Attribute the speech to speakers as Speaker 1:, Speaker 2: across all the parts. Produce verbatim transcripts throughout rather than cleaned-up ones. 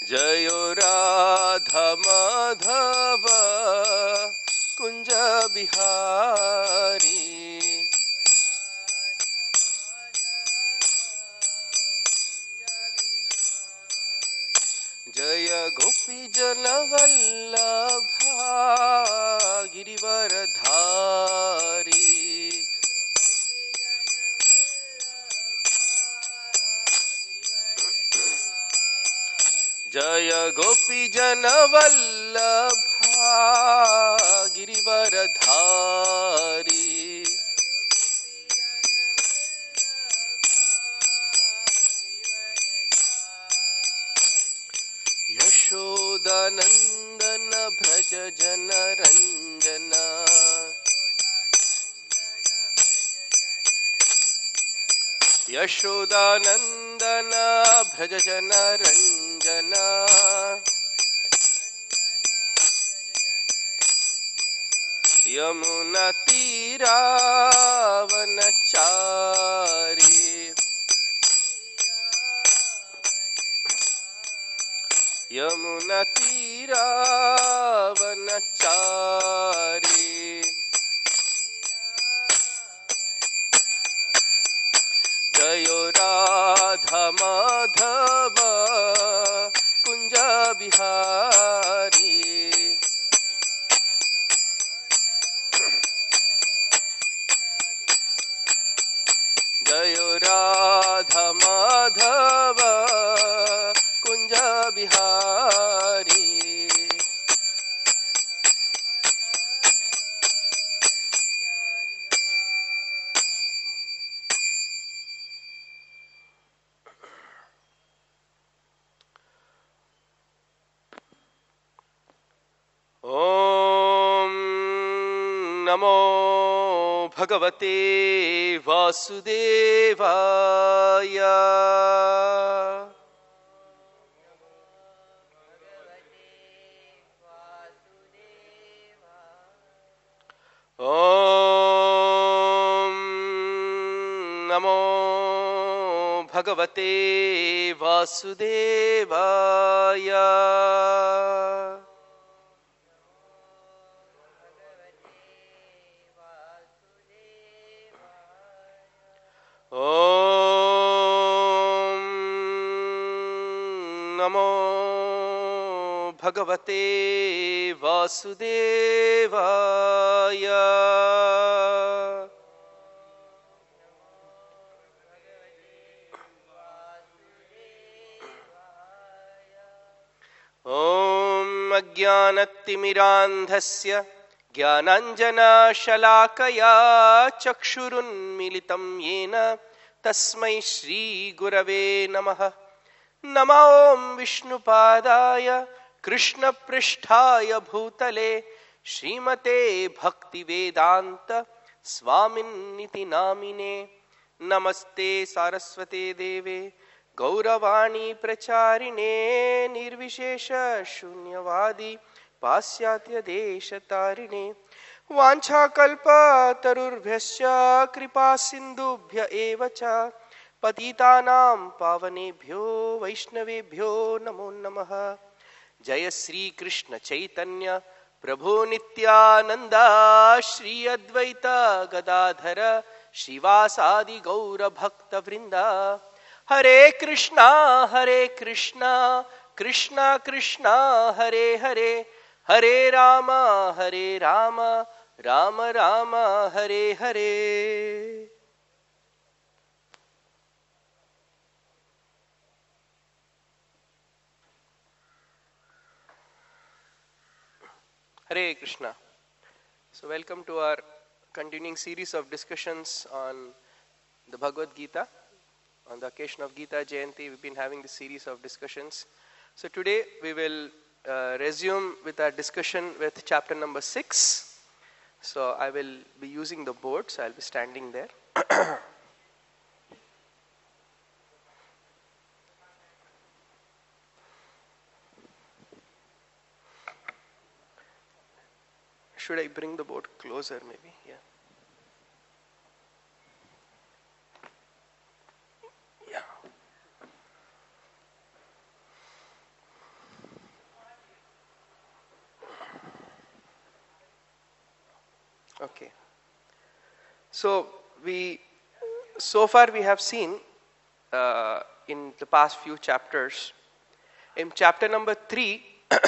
Speaker 1: जयो राधा माधव कुंज बिहारी। जय गोपी जन वल्लभा गिरिवरधारी। जय गोपी जन वल्लभा गिरिवरधारी। यशोदानंदन भज जन रंजना। यशोदानंदन भज जन रंजना। यमुना तीरावनचारी। यमुना तीरावनचारी। जयो राधा माधव कुंज बिहारी। जयो राधा माधव कुंज बिहारी। ओम नमो भगवते वासुदेवाय। ओम नमो भगवते वासुदेवाय। ओम नमो भगवते वासुदेवाय। ओम अज्ञानतिमिरान्धस्य ज्ञानाञ्जनशलाकया चक्षुरुन्मीलितं येन तस्मै श्रीगुरवे नमः। नमो ओम विष्णुपादाय कृष्णपृष्ठाय भूतले श्रीमते भक्तिवेदांत स्वामिन्निति नामिने। नमस्ते सारस्वते देवे गौरवाणी प्रचारिणे निर्विशेष शून्यवादी पाश्चात्य देशतारिणे। वाञ्छाकल्पतरुर्भ्यश्च कृपा सिन्धुभ्य एव च पतितानां पावनेभ्यो वैष्णवेभ्यो नमो नमः। जय श्री कृष्ण चैतन्य प्रभु नित्यानंद श्री अद्वैत गदाधर श्रीवासादि गौर भक्त वृंद। हरे कृष्णा हरे कृष्णा कृष्णा कृष्णा हरे हरे हरे राम हरे Ram Ram Ram Hare Hare. Hare Krishna. So welcome to our continuing series of discussions on the Bhagavad Gita. On the occasion of Gita Jayanti, we've been having this series of discussions. So today we will uh, resume with our discussion with chapter number six. So I will be using the board, so I'll be standing there. Should I bring the board closer maybe? Yeah. Yeah. Okay. So we, so far we have seen uh, in the past few chapters. In chapter number three,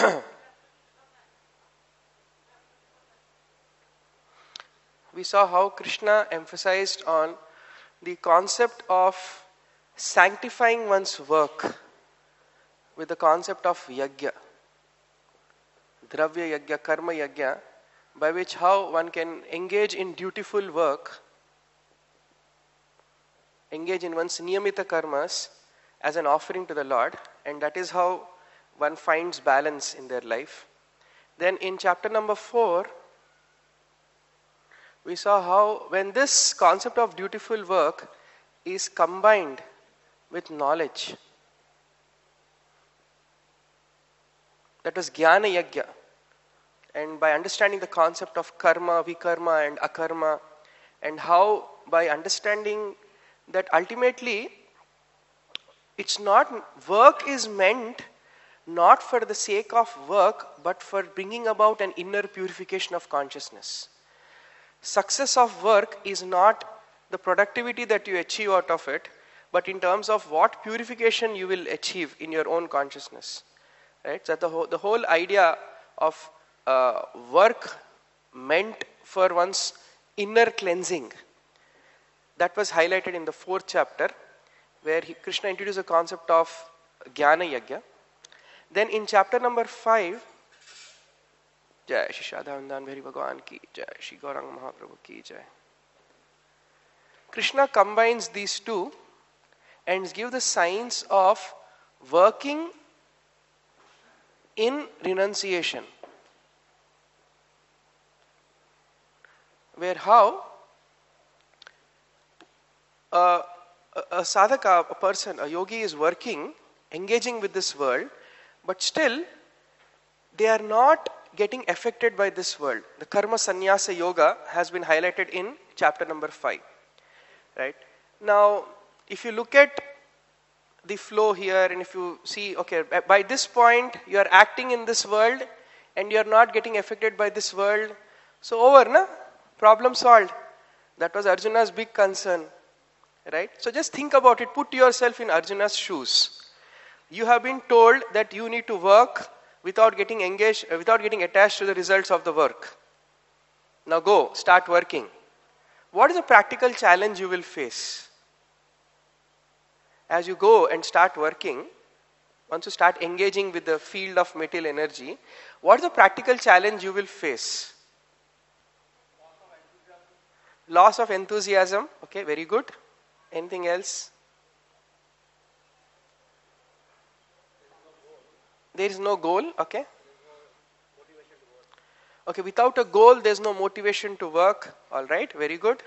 Speaker 1: we saw how Krishna emphasized on the concept of sanctifying one's work with the concept of yajna, dravya yajna, karma yajna, by which how one can engage in dutiful work, engage in one's niyamita karmas as an offering to the Lord, and that is how one finds balance in their life. Then in chapter number four, we saw how when this concept of dutiful work is combined with knowledge, that was jnana yajna, and by understanding the concept of karma, vikarma and akarma, and how by understanding that ultimately it's not, work is meant not for the sake of work but for bringing about an inner purification of consciousness. Success of work is not the productivity that you achieve out of it, but in terms of what purification you will achieve in your own consciousness. Right? So the whole, the whole idea of uh, work meant for one's inner cleansing, that was highlighted in the fourth chapter, where he, Krishna introduced the concept of jnana yajna. Then in chapter number five, Jai Shri Shadhavandan Bhari Bhagwan ki Jai, Shri Gauranga Mahaprabhu ki Jai. Krishna combines these two and gives the signs of working in renunciation. Where how uh, a, a sadhaka, a person, a yogi is working, engaging with this world, but still they are not getting affected by this world. The karma sannyasa yoga has been highlighted in chapter number five. Right? Now, if you look at the flow here, and if you see, okay, by this point you are acting in this world and you are not getting affected by this world, so over, na? Problem solved. That was Arjuna's big concern. Right? So just think about it, put yourself in Arjuna's shoes. You have been told that you need to work without getting engaged, uh, without getting attached to the results of the work. Now go, start working. What is the practical challenge you will face? As you go and start working, once you start engaging with the field of material energy, what is the practical challenge you will face? Loss of enthusiasm. Okay, very good. Anything else? There is no goal. Okay. Okay, without a goal, there is no motivation to work. All right, very good.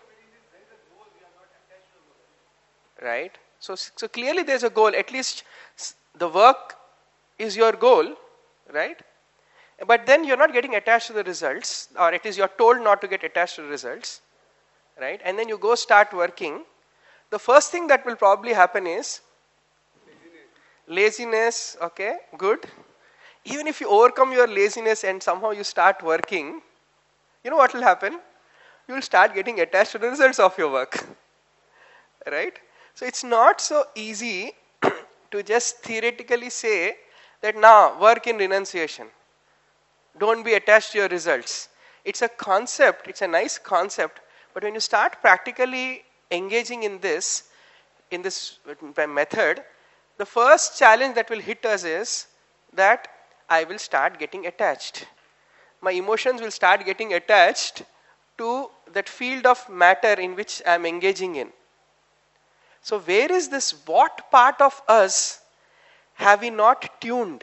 Speaker 1: Right. So, so clearly there is a goal. At least the work is your goal, right? But then you are not getting attached to the results, or at least you are told not to get attached to the results, right? And then you go start working. The first thing that will probably happen is laziness. Okay, good. Even if you overcome your laziness and somehow you start working, you know what will happen? You will start getting attached to the results of your work, right? So it's not so easy to just theoretically say that now work in renunciation. Don't be attached to your results. It's a concept, it's a nice concept, but when you start practically engaging in this, in this method, the first challenge that will hit us is that I will start getting attached. My emotions will start getting attached to that field of matter in which I am engaging in. So where is this, what part of us have we not tuned?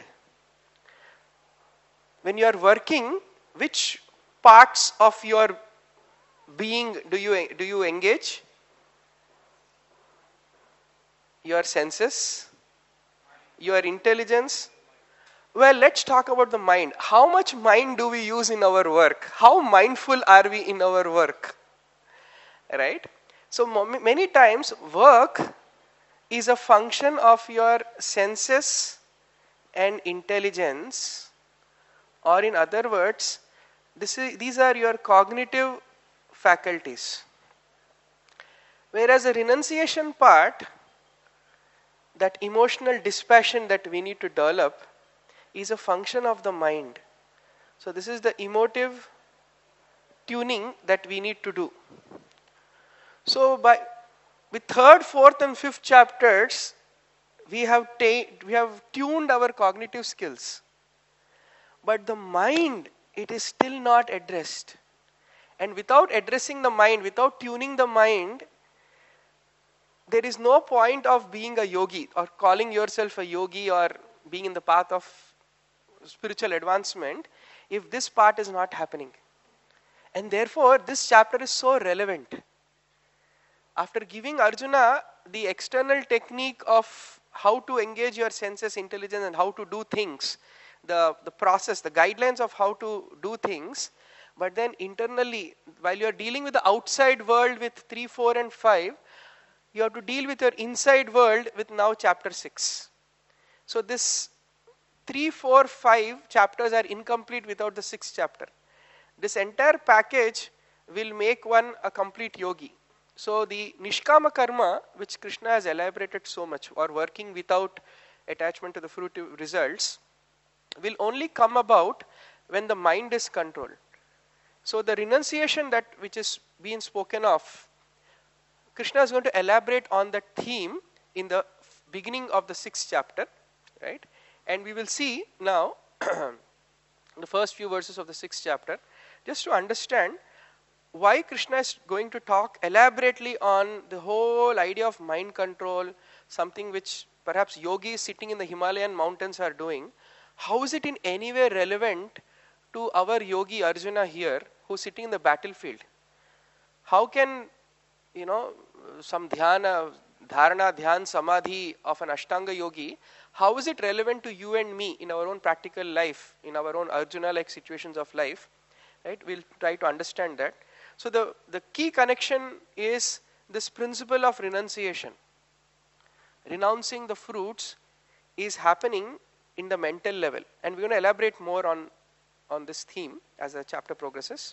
Speaker 1: When you are working, which parts of your being do you, do you engage? Your senses, your intelligence. Well, let's talk about the mind. How much mind do we use in our work? How mindful are we in our work? Right? So many times work is a function of your senses and intelligence, or in other words, this is, these are your cognitive faculties. Whereas the renunciation part, that emotional dispassion that we need to develop, is a function of the mind. So this is the emotive tuning that we need to do. So by with third, fourth and fifth chapters, we have ta- we have tuned our cognitive skills. But the mind, it is still not addressed. And without addressing the mind, without tuning the mind, there is no point of being a yogi or calling yourself a yogi or being in the path of spiritual advancement if this part is not happening. And therefore, this chapter is so relevant. After giving Arjuna the external technique of how to engage your senses, intelligence, and how to do things, the, the process, the guidelines of how to do things, but then internally, while you are dealing with the outside world with three, four, and five, you have to deal with your inside world with now chapter six. So this three, four, five chapters are incomplete without the sixth chapter. This entire package will make one a complete yogi. So the Nishkama Karma, which Krishna has elaborated so much, or working without attachment to the fruitive results, will only come about when the mind is controlled. So the renunciation that which is being spoken of, Krishna is going to elaborate on that theme in the beginning of the sixth chapter, right? And we will see now the first few verses of the sixth chapter, just to understand why Krishna is going to talk elaborately on the whole idea of mind control, something which perhaps yogis sitting in the Himalayan mountains are doing. How is it in any way relevant to our yogi Arjuna here, who's sitting in the battlefield? How can, you know, some dhyana, dharana, dhyan, samadhi of an Ashtanga yogi, how is it relevant to you and me in our own practical life, in our own Arjuna-like situations of life? Right? We'll try to understand that. So the, the key connection is this principle of renunciation. Renouncing the fruits is happening in the mental level. And we're going to elaborate more on, on this theme as the chapter progresses.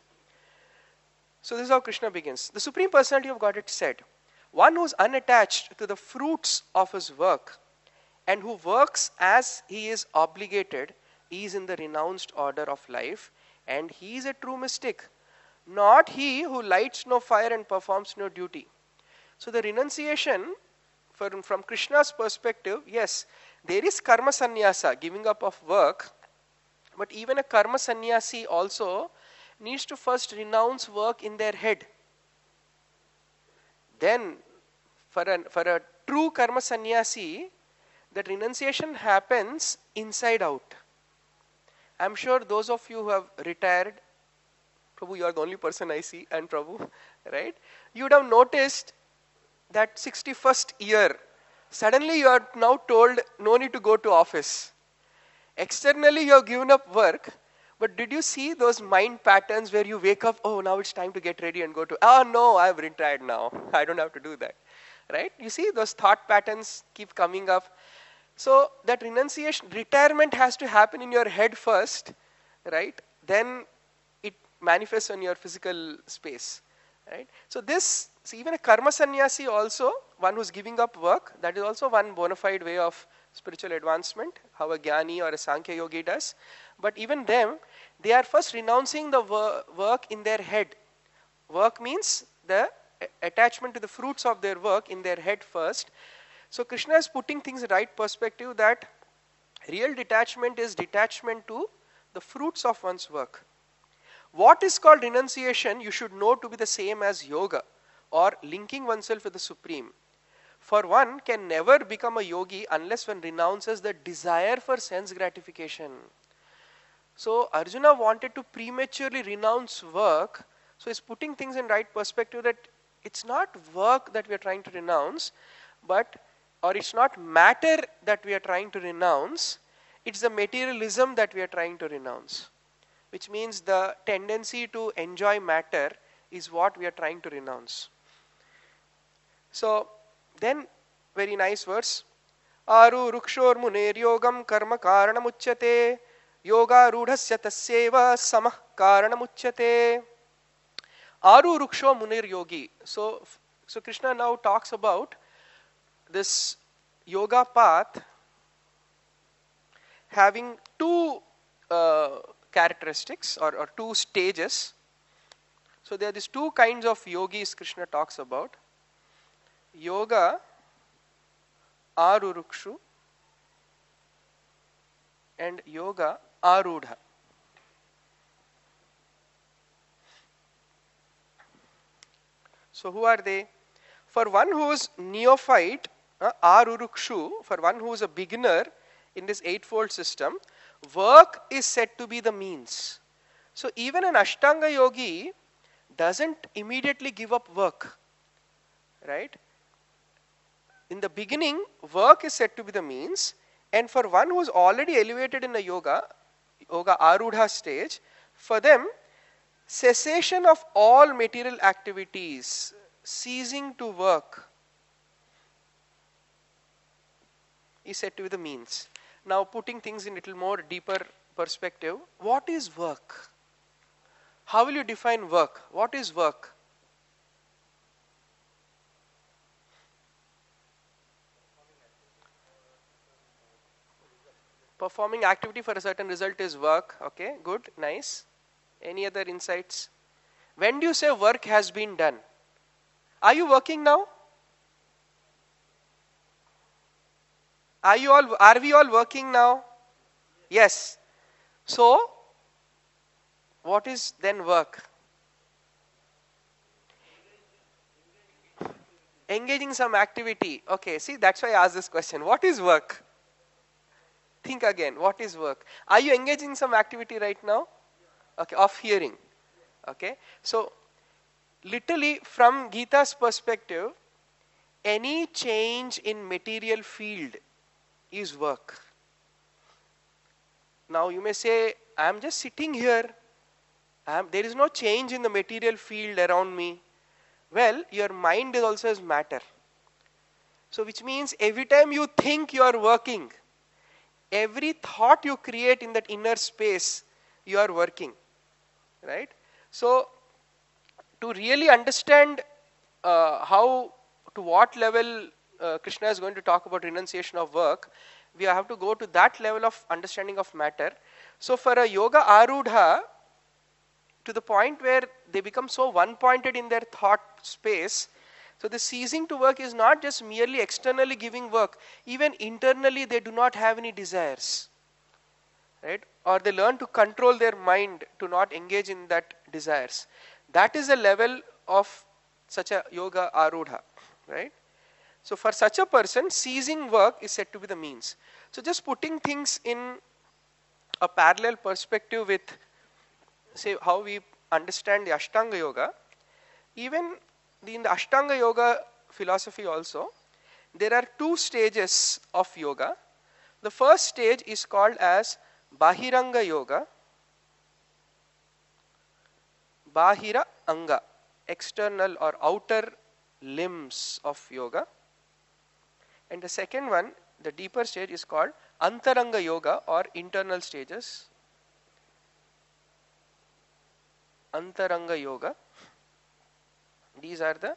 Speaker 1: So this is how Krishna begins. The Supreme Personality of Godhead said, one who is unattached to the fruits of his work and who works as he is obligated is in the renounced order of life, and he is a true mystic. Not he who lights no fire and performs no duty. So the renunciation, from, from Krishna's perspective, yes, there is karma sannyasa, giving up of work, but even a karma sannyasi also needs to first renounce work in their head. Then, for a, for a true karma sannyasi, that renunciation happens inside out. I'm sure those of you who have retired, Prabhu, you are the only person I see, and Prabhu, right? You would have noticed that sixty-first year, suddenly you are now told no need to go to office. Externally you have given up work, but did you see those mind patterns where you wake up, oh, now it's time to get ready and go to, oh no, I've retired now. I don't have to do that, right? You see those thought patterns keep coming up. So that renunciation, retirement has to happen in your head first, right? Then it manifests on your physical space, right? So this, see, even a karma sannyasi also, one who's giving up work, that is also one bona fide way of spiritual advancement, how a jnani or a Sankhya yogi does. But even them, they are first renouncing the wor- work in their head. Work means the attachment to the fruits of their work in their head first. So Krishna is putting things in right perspective, that real detachment is detachment to the fruits of one's work. What is called renunciation, you should know to be the same as yoga, or linking oneself with the Supreme. For one can never become a yogi unless one renounces the desire for sense gratification. So Arjuna wanted to prematurely renounce work, so he's putting things in right perspective, that it's not work that we are trying to renounce, but or it's not matter that we are trying to renounce, it's the materialism that we are trying to renounce. Which means the tendency to enjoy matter is what we are trying to renounce. So, then, very nice verse. Aru rukshor muner yogam karma karanamuchyate yoga rudhasya tasyeva samah karanamuchyate. Aru Ruksho Munir Yogi. So, so Krishna now talks about this yoga path having two uh, characteristics or, or two stages. So there are these two kinds of yogis Krishna talks about. Yoga Arurukshu and Yoga Arudha. So who are they? For one who is neophyte, uh, Arurukshu, for one who is a beginner in this eightfold system, work is said to be the means. So even an Ashtanga yogi doesn't immediately give up work, right? In the beginning, work is said to be the means, and for one who is already elevated in the yoga, yoga Arudha stage, for them, cessation of all material activities, ceasing to work, is said to be the means. Now, putting things in a little more deeper perspective, what is work? How will you define work? What is work? Performing activity for a certain result is work. Okay, good, nice. Any other insights? When do you say work has been done? Are you working now? Are you all, are we all working now? Yes. So, what is then work? Engaging some activity. Okay, see, that's why I asked this question. What is work? Think again. What is work? Are you engaging in some activity right now? Okay, of hearing. Okay, so literally from Gita's perspective, any change in material field is work. Now you may say, I am just sitting here. I am, there is no change in the material field around me. Well, your mind is also as matter. So which means every time you think you are working, every thought you create in that inner space, you are working. Right? So, to really understand uh, how, to what level uh, Krishna is going to talk about renunciation of work, we have to go to that level of understanding of matter. So, for a yoga arudha, to the point where they become so one-pointed in their thought space, so the ceasing to work is not just merely externally giving work, even internally they do not have any desires. Right? Or they learn to control their mind to not engage in that desires. That is the level of such a yoga arudha, right? So for such a person, ceasing work is said to be the means. So just putting things in a parallel perspective with, say, how we understand the Ashtanga yoga, even in the Ashtanga yoga philosophy also, there are two stages of yoga. The first stage is called as Bahiranga Yoga, Bahira Anga, external or outer limbs of yoga. And the second one, the deeper stage, is called Antaranga Yoga or internal stages. Antaranga Yoga. These are the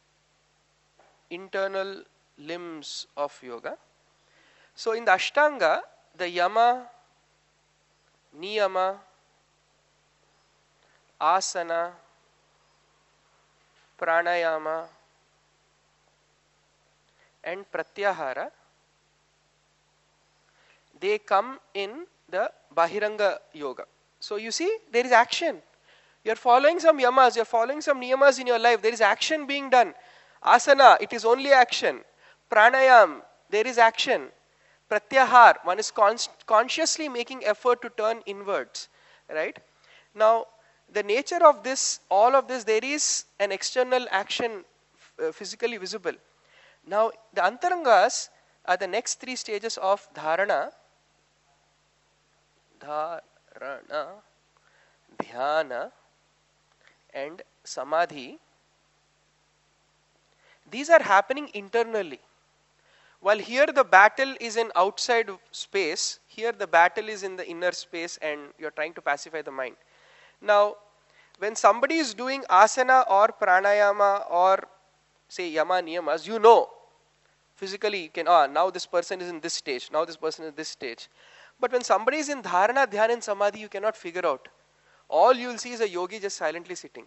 Speaker 1: internal limbs of yoga. So in the Ashtanga, the Yama, Niyama, Asana, Pranayama and Pratyahara, they come in the Bahiranga Yoga. So you see, there is action. You are following some yamas, you are following some niyamas in your life. There is action being done. Asana, it is only action. Pranayam, there is action. Pratyahar, one is con consciously making effort to turn inwards, right? Now, the nature of this, all of this, there is an external action uh, physically visible. Now, the Antarangas are the next three stages of Dharana, Dharana, Dhyana and Samadhi. These are happening internally. While here the battle is in outside space, here the battle is in the inner space and you're trying to pacify the mind. Now, when somebody is doing asana or pranayama or say yama niyamas, you know, physically you can, ah, now this person is in this stage, now this person is in this stage. But when somebody is in dharana, dhyana and samadhi, you cannot figure out. All you will see is a yogi just silently sitting.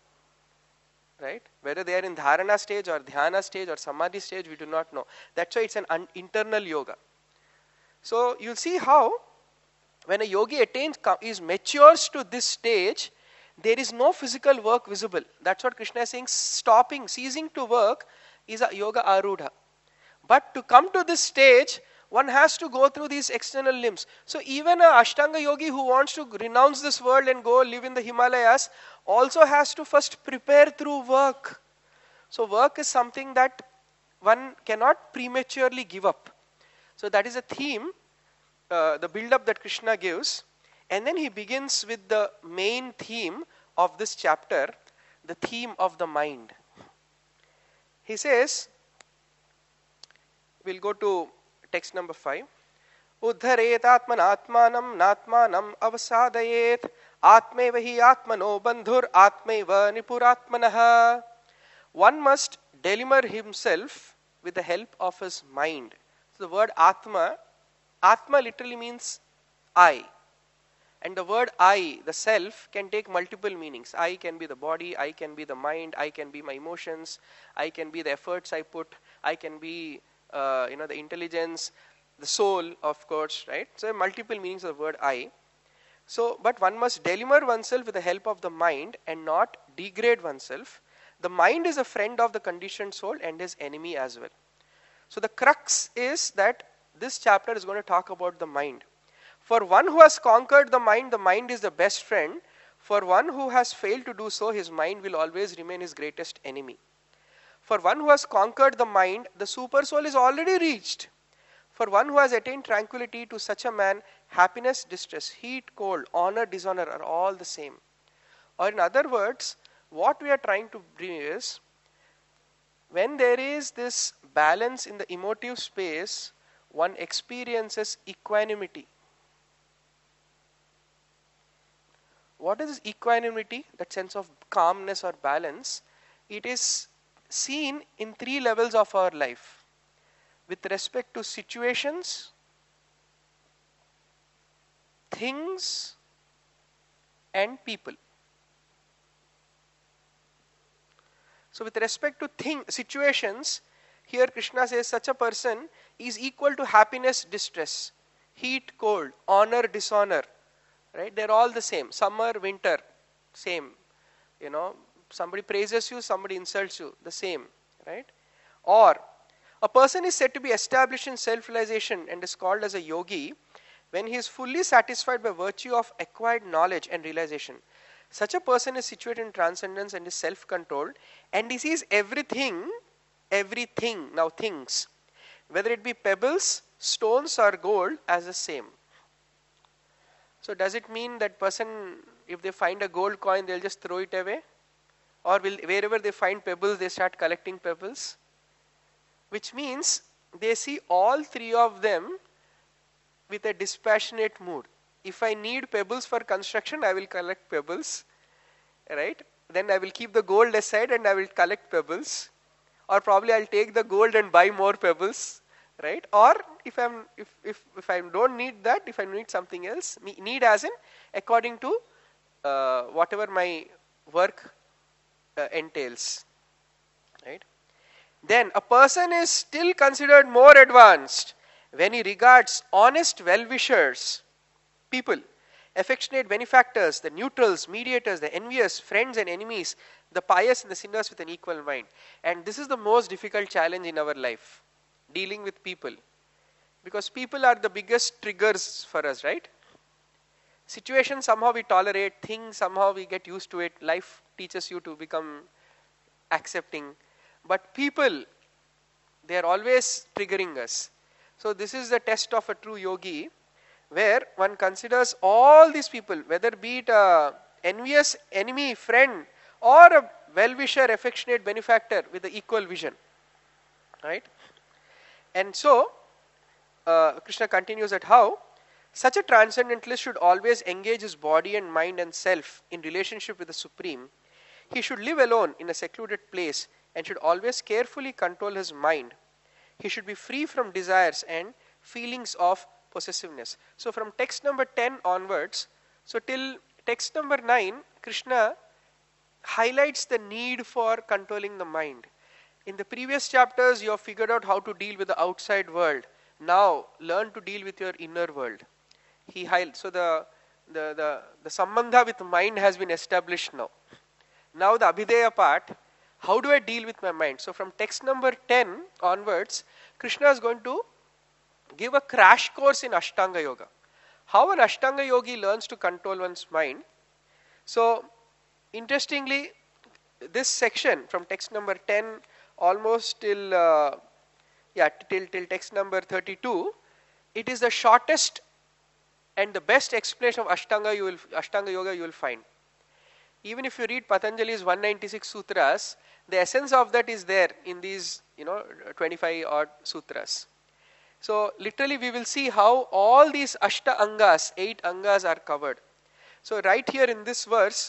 Speaker 1: Right? Whether they are in dharana stage or dhyana stage or samadhi stage, we do not know. That's why it's an un- internal yoga. So you'll see how when a yogi attains, is matures to this stage, there is no physical work visible. That's what Krishna is saying. Stopping, ceasing to work is a yoga arudha. But to come to this stage, one has to go through these external limbs. So even a Ashtanga yogi who wants to renounce this world and go live in the Himalayas also has to first prepare through work. So work is something that one cannot prematurely give up. So that is a theme, uh, the build-up that Krishna gives. And then he begins with the main theme of this chapter, the theme of the mind. He says, we'll go to text number five. Uddharet atmanatmanam natmanam avasadayet atmeva hi atmano bandhur atmeva nipuratmanaha. One must deliver himself with the help of his mind. So the word atma, atma literally means I. And the word I, the self, can take multiple meanings. I can be the body, I can be the mind, I can be my emotions, I can be the efforts I put, I can be uh, you know, the intelligence, the soul, of course, right? So multiple meanings of the word I. So, but one must deliver oneself with the help of the mind and not degrade oneself. The mind is a friend of the conditioned soul and his enemy as well. So the crux is that this chapter is going to talk about the mind. For one who has conquered the mind, the mind is the best friend. For one who has failed to do so, his mind will always remain his greatest enemy. For one who has conquered the mind, the super soul is already reached. For one who has attained tranquility, to such a man, happiness, distress, heat, cold, honor, dishonor are all the same. Or in other words, what we are trying to bring is, when there is this balance in the emotive space, one experiences equanimity. What is equanimity? That sense of calmness or balance. It is seen in three levels of our life. With respect to situations, things, and people. So with respect to thing, situations, here Krishna says such a person is equal to happiness, distress, heat, cold, honor, dishonor. Right? They're all the same. Summer, winter, same. You know, somebody praises you, somebody insults you, the same. Right? Or a person is said to be established in self-realization and is called as a yogi when he is fully satisfied by virtue of acquired knowledge and realization. Such a person is situated in transcendence and is self-controlled, and he sees everything, everything, now things, whether it be pebbles, stones or gold, as the same. So does it mean that person, if they find a gold coin, they'll just throw it away? Or will, wherever they find pebbles, they start collecting pebbles? Which means they see all three of them with a dispassionate mood. If I need pebbles for construction, I will collect pebbles. Right? Then I will keep the gold aside and I will collect pebbles. Or probably I'll take the gold and buy more pebbles. Right? Or if I'm if, if if I don't need that, if I need something else, need as in according to uh, whatever my work uh, entails. Right? Then a person is still considered more advanced when he regards honest well-wishers, people, affectionate benefactors, the neutrals, mediators, the envious, friends and enemies, the pious and the sinners with an equal mind. And this is the most difficult challenge in our life. Dealing with people, because people are the biggest triggers for us, right? Situations somehow we tolerate, things somehow we get used to it, life teaches you to become accepting, but people, they are always triggering us. So this is the test of a true yogi, where one considers all these people, whether be it a envious enemy, friend, or a well-wisher, affectionate benefactor with the equal vision, right? And so, uh, Krishna continues at how Such a transcendentalist should always engage his body and mind and self in relationship with the Supreme. He should live alone in a secluded place and should always carefully control his mind. He should be free from desires and feelings of possessiveness. So from text number ten onwards, so till text number nine, Krishna highlights the need for controlling the mind. In the previous chapters, you have figured out how to deal with the outside world. Now, learn to deal with your inner world. He highlights, so the, the, the, the sambandha with mind has been established now. Now the Abhideya part, how do I deal with my mind? So from text number ten onwards, Krishna is going to give a crash course in Ashtanga Yoga. How an Ashtanga Yogi learns to control one's mind. So, interestingly, this section from text number ten almost till uh, yeah till till text number thirty-two, it is the shortest and the best explanation of Ashtanga you will Ashtanga Yoga you will find. Even if you read Patanjali's one ninety-six sutras, the essence of that is there in these you know twenty-five odd sutras. So literally we will see how all these Ashta Angas, eight Angas are covered. So right here in this verse,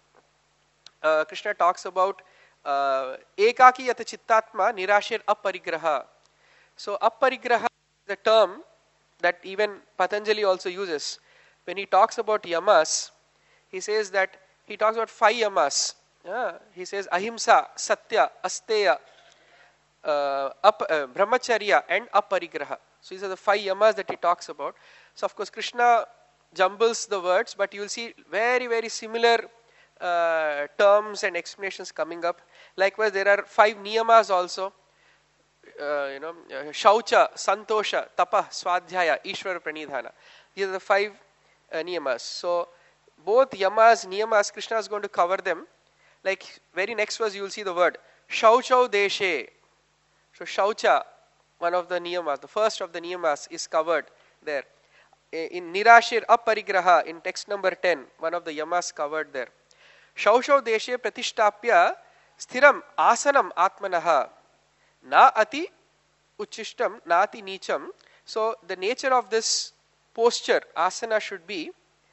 Speaker 1: uh, Krishna talks about uh, Ekaki yata chittatma nirashir aparigraha. So aparigraha is the term that even Patanjali also uses. When he talks about yamas, he says that he talks about five yamas. Yeah, he says ahimsa, satya, asteya, uh, up, uh, brahmacharya and aparigraha. So these are the five yamas that he talks about. So of course Krishna jumbles the words, but you will see very very similar uh, terms and explanations coming up. Likewise, there are five niyamas also. Uh, you know, uh, Shaucha, Santosha, Tapa, Swadhyaya, Ishvara Pranidhana. These are the five uh, niyamas. So both yamas, niyamas, Krishna is going to cover them. Like very next verse, you will see the word Shauchau Deshe. So Shaucha, one of the niyamas, the first of the niyamas is covered there. In Nirashir Aparigraha, in text number ten, one of the yamas covered there. Shauchau Deshe Pratishtapya Sthiram Asanam Atmanaha Na Ati Uchishtam Na Ati Nicham. So the nature of this posture, asana, should be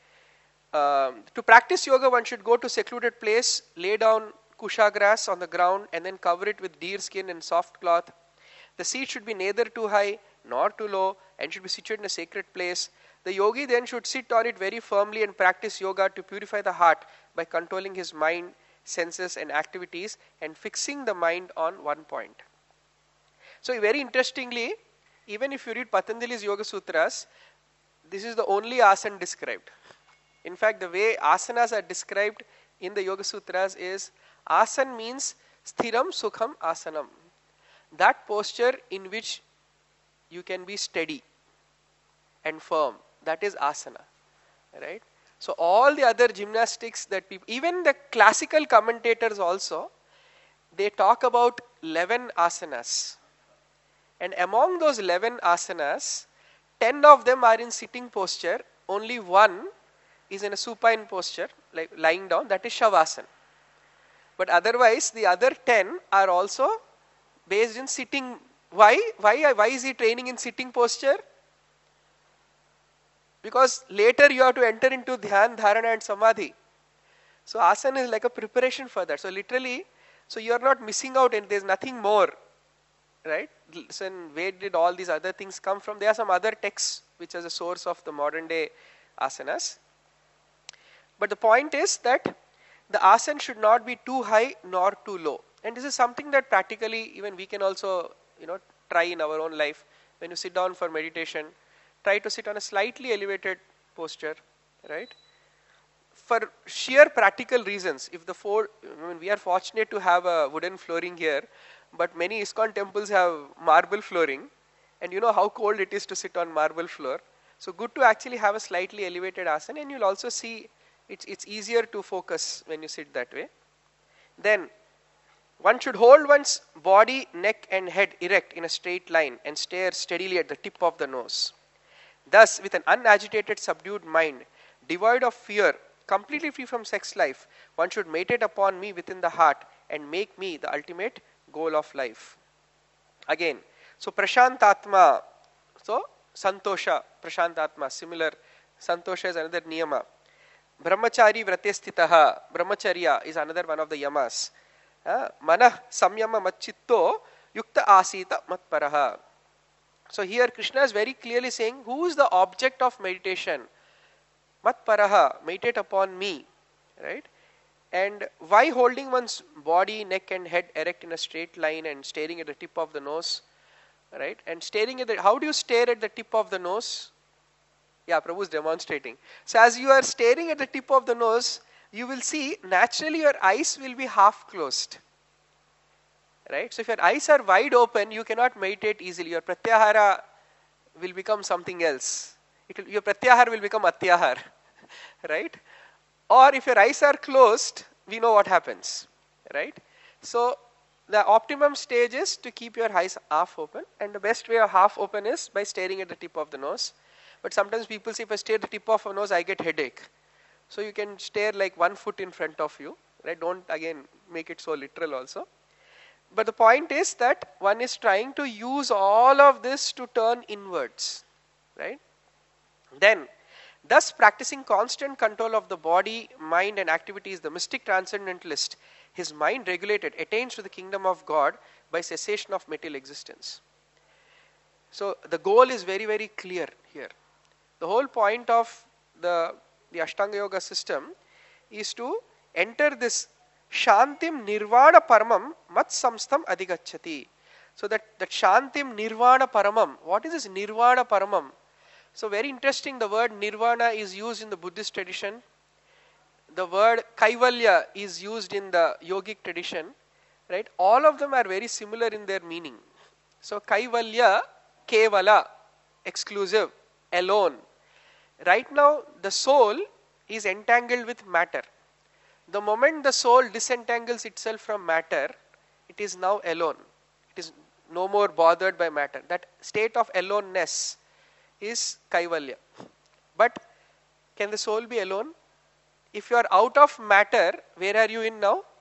Speaker 1: Um, to practice yoga, one should go to secluded place, lay down kusha grass on the ground and then cover it with deer skin and soft cloth. The seat should be neither too high nor too low and should be situated in a sacred place. The yogi then should sit on it very firmly and practice yoga to purify the heart by controlling his mind, senses and activities and fixing the mind on one point. So very interestingly, even if you read Patanjali's Yoga Sutras, this is the only asana described. In fact, the way asanas are described in the Yoga Sutras is asan means sthiram sukham asanam. That posture in which you can be steady and firm, that is asana. Right? So all the other gymnastics that people, even the classical commentators also, they talk about eleven asanas. And among those eleven asanas, ten of them are in sitting posture, only one is in a supine posture, like lying down, that is Shavasana. But otherwise, the other ten are also based in sitting. Why? Why, why is he training in sitting posture? Because later you have to enter into Dhyan, Dharana and Samadhi. So asana is like a preparation for that. So literally, so you are not missing out and there is nothing more. Right? So where did all these other things come from? There are some other texts which are the source of the modern day asanas. But the point is that the asana should not be too high nor too low. And this is something that practically even we can also, you know, try in our own life. When you sit down for meditation, try to sit on a slightly elevated posture, right? For sheer practical reasons, if the four, I mean, we are fortunate to have a wooden flooring here, but many ISKCON temples have marble flooring, and you know how cold it is to sit on marble floor. So good to actually have a slightly elevated asana, and you'll also see It's, it's easier to focus when you sit that way. Then, one should hold one's body, neck and head erect in a straight line and stare steadily at the tip of the nose. Thus, with an unagitated, subdued mind, devoid of fear, completely free from sex life, one should meditate upon me within the heart and make me the ultimate goal of life. Again, so Prashantatma, so Santosha, Prashantatma, similar. Santosha is another niyama. Brahmachari vrate sthitaha, brahmacharya is another one of the yamas. Uh, Manah samyama machitto yukta asita matparaha. So here Krishna is very clearly saying, who is the object of meditation? Matparaha, meditate upon me. Right? And why holding one's body, neck and head erect in a straight line and staring at the tip of the nose? Right? And staring at the, how do you stare at the tip of the nose? Yeah, Prabhu is demonstrating. So as you are staring at the tip of the nose, you will see naturally your eyes will be half closed. Right? So if your eyes are wide open, you cannot meditate easily. Your pratyahara will become something else. It will, your pratyahara will become atyahar. Right? Or if your eyes are closed, we know what happens. Right? So the optimum stage is to keep your eyes half open, and the best way of half open is by staring at the tip of the nose. But sometimes people say, if I stare at the tip of a nose, I get headache. So you can stare like one foot in front of you. Right? Don't again make it so literal also. But the point is that one is trying to use all of this to turn inwards. Right? Then, thus practicing constant control of the body, mind and activities, the mystic transcendentalist, his mind regulated, attains to the kingdom of God by cessation of material existence. So the goal is very, very clear here. The whole point of the, the Ashtanga Yoga system is to enter this Shantim Nirvana Paramam Mat Samstam Adhigacchati. So that, that Shantim Nirvana Paramam, what is this Nirvana Paramam? So very interesting, the word Nirvana is used in the Buddhist tradition. The word Kaivalya is used in the yogic tradition. Right? All of them are very similar in their meaning. So Kaivalya, Kevala, exclusive, alone. Right now the soul is entangled with matter. The moment the soul disentangles itself from matter, it is now alone. It is no more bothered by matter. That state of aloneness is Kaivalya. But can the soul be alone? If you are out of matter, where are you in now?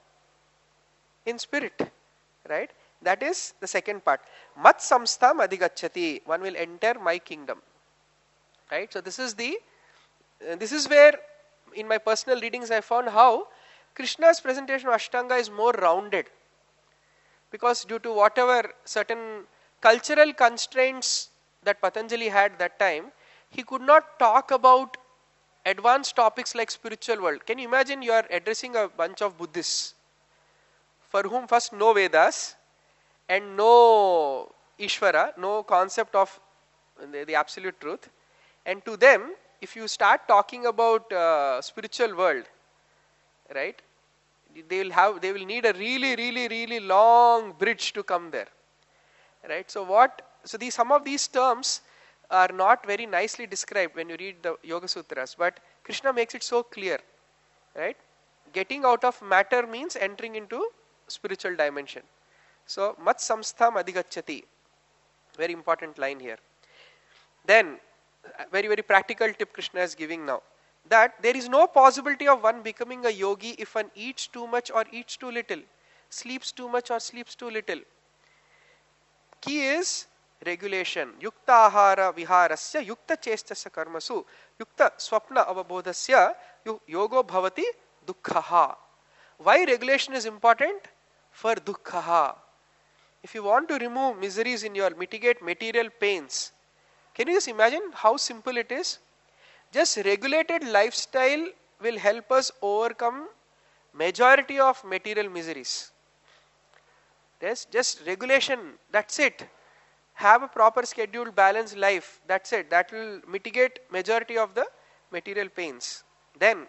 Speaker 1: In spirit. Right? That is the second part. Mat samstam adhigacchati. One will enter my kingdom. Right? So this is the, uh, this is where in my personal readings I found how Krishna's presentation of Ashtanga is more rounded. Because due to whatever certain cultural constraints that Patanjali had that time, he could not talk about advanced topics like spiritual world. Can you imagine you are addressing a bunch of Buddhists for whom first no Vedas and no Ishvara, no concept of the, the absolute truth. And to them, if you start talking about uh, spiritual world, right, they will have, they will need a really, really, really long bridge to come there. Right? So what, so these, some of these terms are not very nicely described when you read the Yoga Sutras, but Krishna makes it so clear. Right? Getting out of matter means entering into spiritual dimension. So, mat samstham adhigacchati. Very important line here. Then, very, very practical tip Krishna is giving now. That there is no possibility of one becoming a yogi if one eats too much or eats too little, sleeps too much or sleeps too little. Key is regulation. Yukta ahara viharasya yukta chestasya karmasu yukta swapna avabodhasya yogo bhavati dukkhaha. Why regulation is important? For dukkhaha. If you want to remove miseries in your, mitigate material pains, can you just imagine how simple it is? Just regulated lifestyle will help us overcome majority of material miseries. Yes, just regulation, that's it. Have a proper scheduled, balanced life, that's it. That will mitigate majority of the material pains. Then,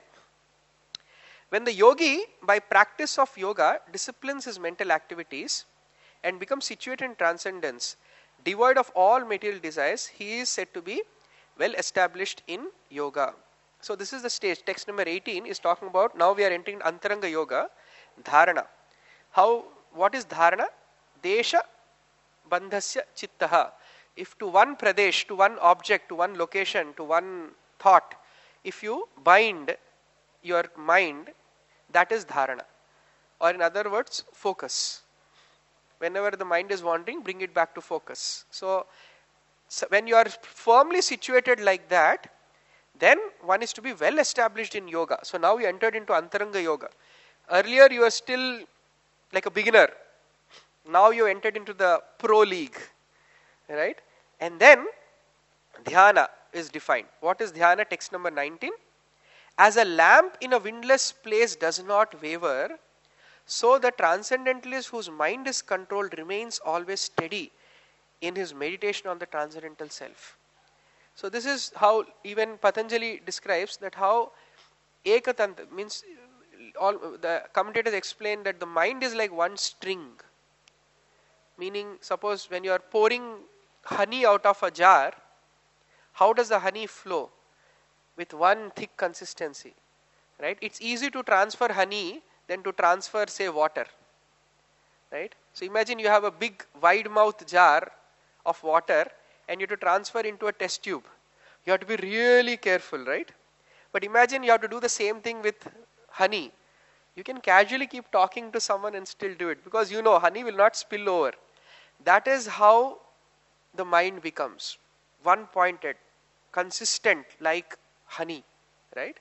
Speaker 1: when the yogi, by practice of yoga, disciplines his mental activities and becomes situated in transcendence, devoid of all material desires, he is said to be well established in yoga. So this is the stage. Text number eighteen is talking about, now we are entering Antaranga Yoga, Dharana. How, what is Dharana? Desha bandhasya chittaha. If to one pradesh, to one object, to one location, to one thought, if you bind your mind, that is Dharana. Or in other words, focus. Whenever the mind is wandering, bring it back to focus. So, So when you are firmly situated like that, then one is to be well established in yoga. So now you entered into Antaranga Yoga. Earlier you were still like a beginner. Now you entered into the pro league. Right? And then dhyana is defined. What is dhyana? Text number nineteen. As a lamp in a windless place does not waver, so the transcendentalist whose mind is controlled remains always steady in his meditation on the transcendental self. So this is how even Patanjali describes that how Ekatantra means, all the commentators explain that the mind is like one string. Meaning, suppose when you are pouring honey out of a jar, how does the honey flow? With one thick consistency. Right? It's easy to transfer honey than to transfer, say, water. Right? So imagine you have a big wide mouth jar of water and you have to transfer into a test tube. You have to be really careful, right? But imagine you have to do the same thing with honey. You can casually keep talking to someone and still do it because you know honey will not spill over. That is how the mind becomes. One pointed, consistent like honey, right?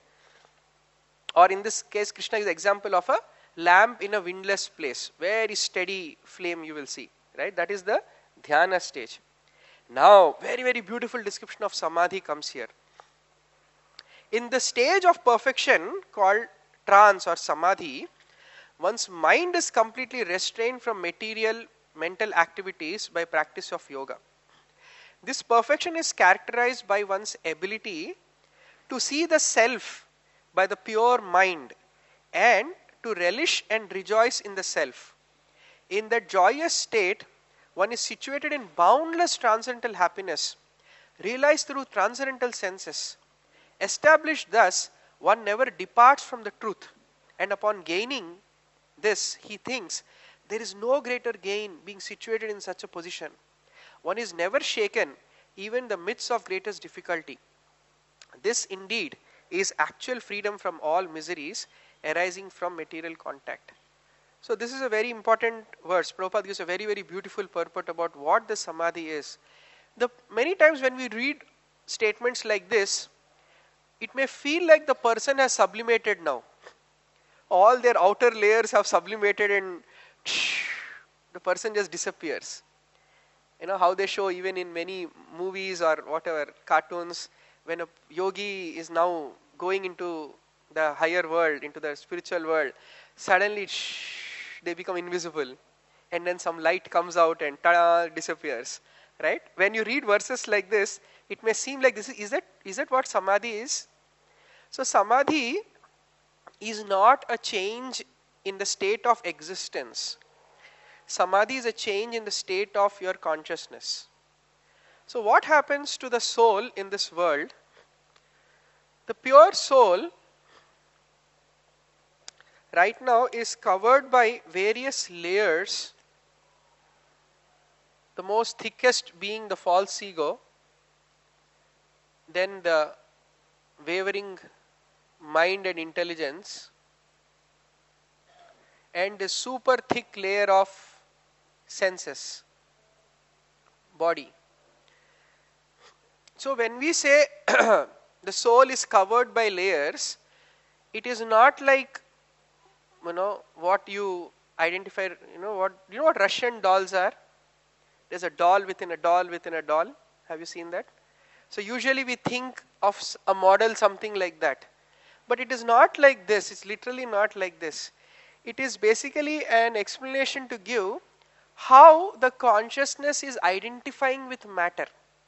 Speaker 1: Or in this case, Krishna is an example of a lamp in a windless place. Very steady flame you will see, right? That is the dhyana stage. Now, very, very beautiful description of samadhi comes here. In the stage of perfection called trance or samadhi, one's mind is completely restrained from material mental activities by practice of yoga. This perfection is characterized by one's ability to see the self by the pure mind and to relish and rejoice in the self. In that joyous state, one is situated in boundless transcendental happiness, realized through transcendental senses. Established thus, one never departs from the truth, and upon gaining this, he thinks, there is no greater gain being situated in such a position. One is never shaken, even in the midst of greatest difficulty. This indeed is actual freedom from all miseries arising from material contact. So this is a very important verse. Prabhupada gives a very, very beautiful purport about what the samadhi is. The many times when we read statements like this, it may feel like the person has sublimated now. All their outer layers have sublimated and the person just disappears. You know how they show even in many movies or whatever, cartoons, when a yogi is now going into the higher world, into the spiritual world, suddenly they become invisible and then some light comes out and ta-da, disappears. Right? When you read verses like this, it may seem like this is, is that, is that what samadhi is? So samadhi is not a change in the state of existence. Samadhi is a change in the state of your consciousness. So what happens to the soul in this world? The pure soul right now is covered by various layers, the most thickest being the false ego, then the wavering mind and intelligence, and the super thick layer of senses, body. So when we say the soul is covered by layers, it is not like, you know, what you identify, you know what, you know what Russian dolls are? There's a doll within a doll within a doll. Have you seen that? So usually we think of a model something like that. But it is not like this. It's literally not like this. It is basically an explanation to give how the consciousness is identifying with matter.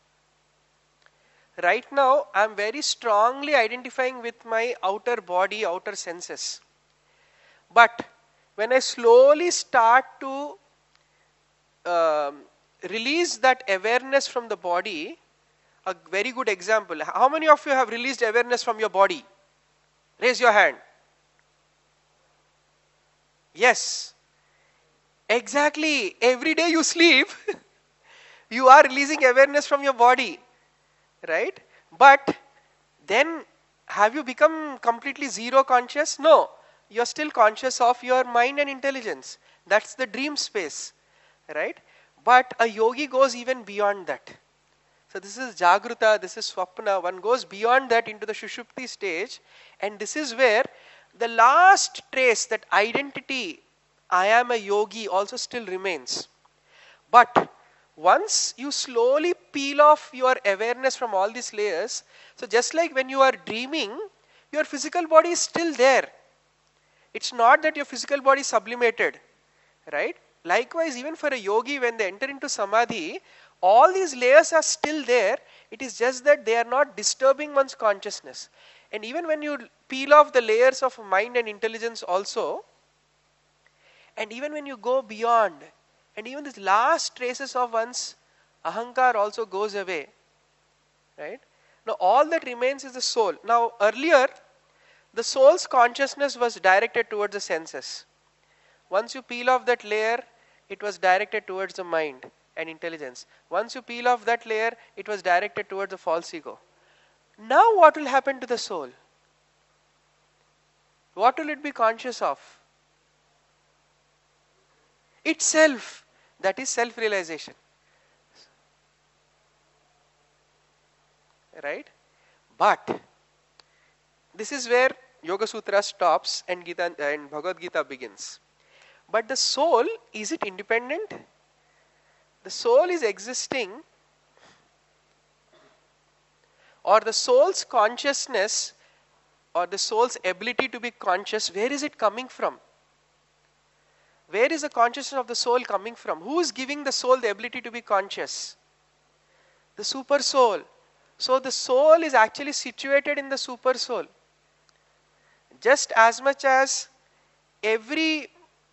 Speaker 1: Right now, I am very strongly identifying with my outer body, outer senses. But when I slowly start to um, release that awareness from the body, a very good example. How many of you have released awareness from your body? Raise your hand. Yes. Exactly. Every day you sleep, you are releasing awareness from your body. Right? But then have you become completely zero conscious? No. You are still conscious of your mind and intelligence. That's the dream space. Right? But a yogi goes even beyond that. So this is Jagruta, this is Swapna. One goes beyond that into the Shushupti stage, and this is where the last trace, that identity, I am a yogi, also still remains. But once you slowly peel off your awareness from all these layers, so just like when you are dreaming, your physical body is still there. It's not that your physical body is sublimated, right? Likewise, even for a yogi, when they enter into samadhi, all these layers are still there. It is just that they are not disturbing one's consciousness. And even when you peel off the layers of mind and intelligence also, and even when you go beyond, and even these last traces of one's ahankar also goes away, right? Now all that remains is the soul. Now earlier, the soul's consciousness was directed towards the senses. Once you peel off that layer, it was directed towards the mind and intelligence. Once you peel off that layer, it was directed towards the false ego. Now what will happen to the soul? What will it be conscious of? Itself. That is self-realization. Right? But this is where Yoga Sutra stops and Gita and Bhagavad Gita begins. But the soul, is it independent? The soul is existing, or the soul's consciousness or the soul's ability to be conscious, where is it coming from? Where is the consciousness of the soul coming from? Who is giving the soul the ability to be conscious? The super soul. So the soul is actually situated in the super soul. Just as much as every,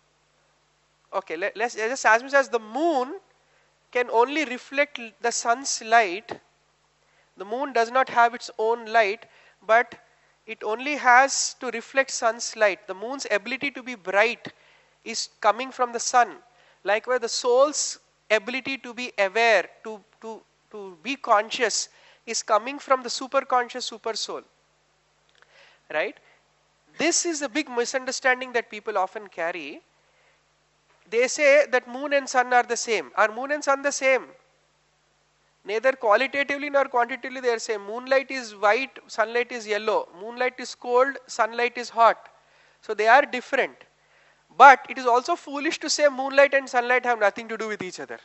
Speaker 1: okay, let, let's just as much as the moon can only reflect the sun's light. The moon does not have its own light, but it only has to reflect sun's light. The moon's ability to be bright is coming from the sun. Likewise, the soul's ability to be aware, to, to, to be conscious, is coming from the superconscious super soul. Right? This is a big misunderstanding that people often carry. They say that moon and sun are the same. Are moon and sun the same? Neither qualitatively nor quantitatively they are same. Moonlight is white, sunlight is yellow. Moonlight is cold, sunlight is hot. So they are different. But it is also foolish to say moonlight and sunlight have nothing to do with each other.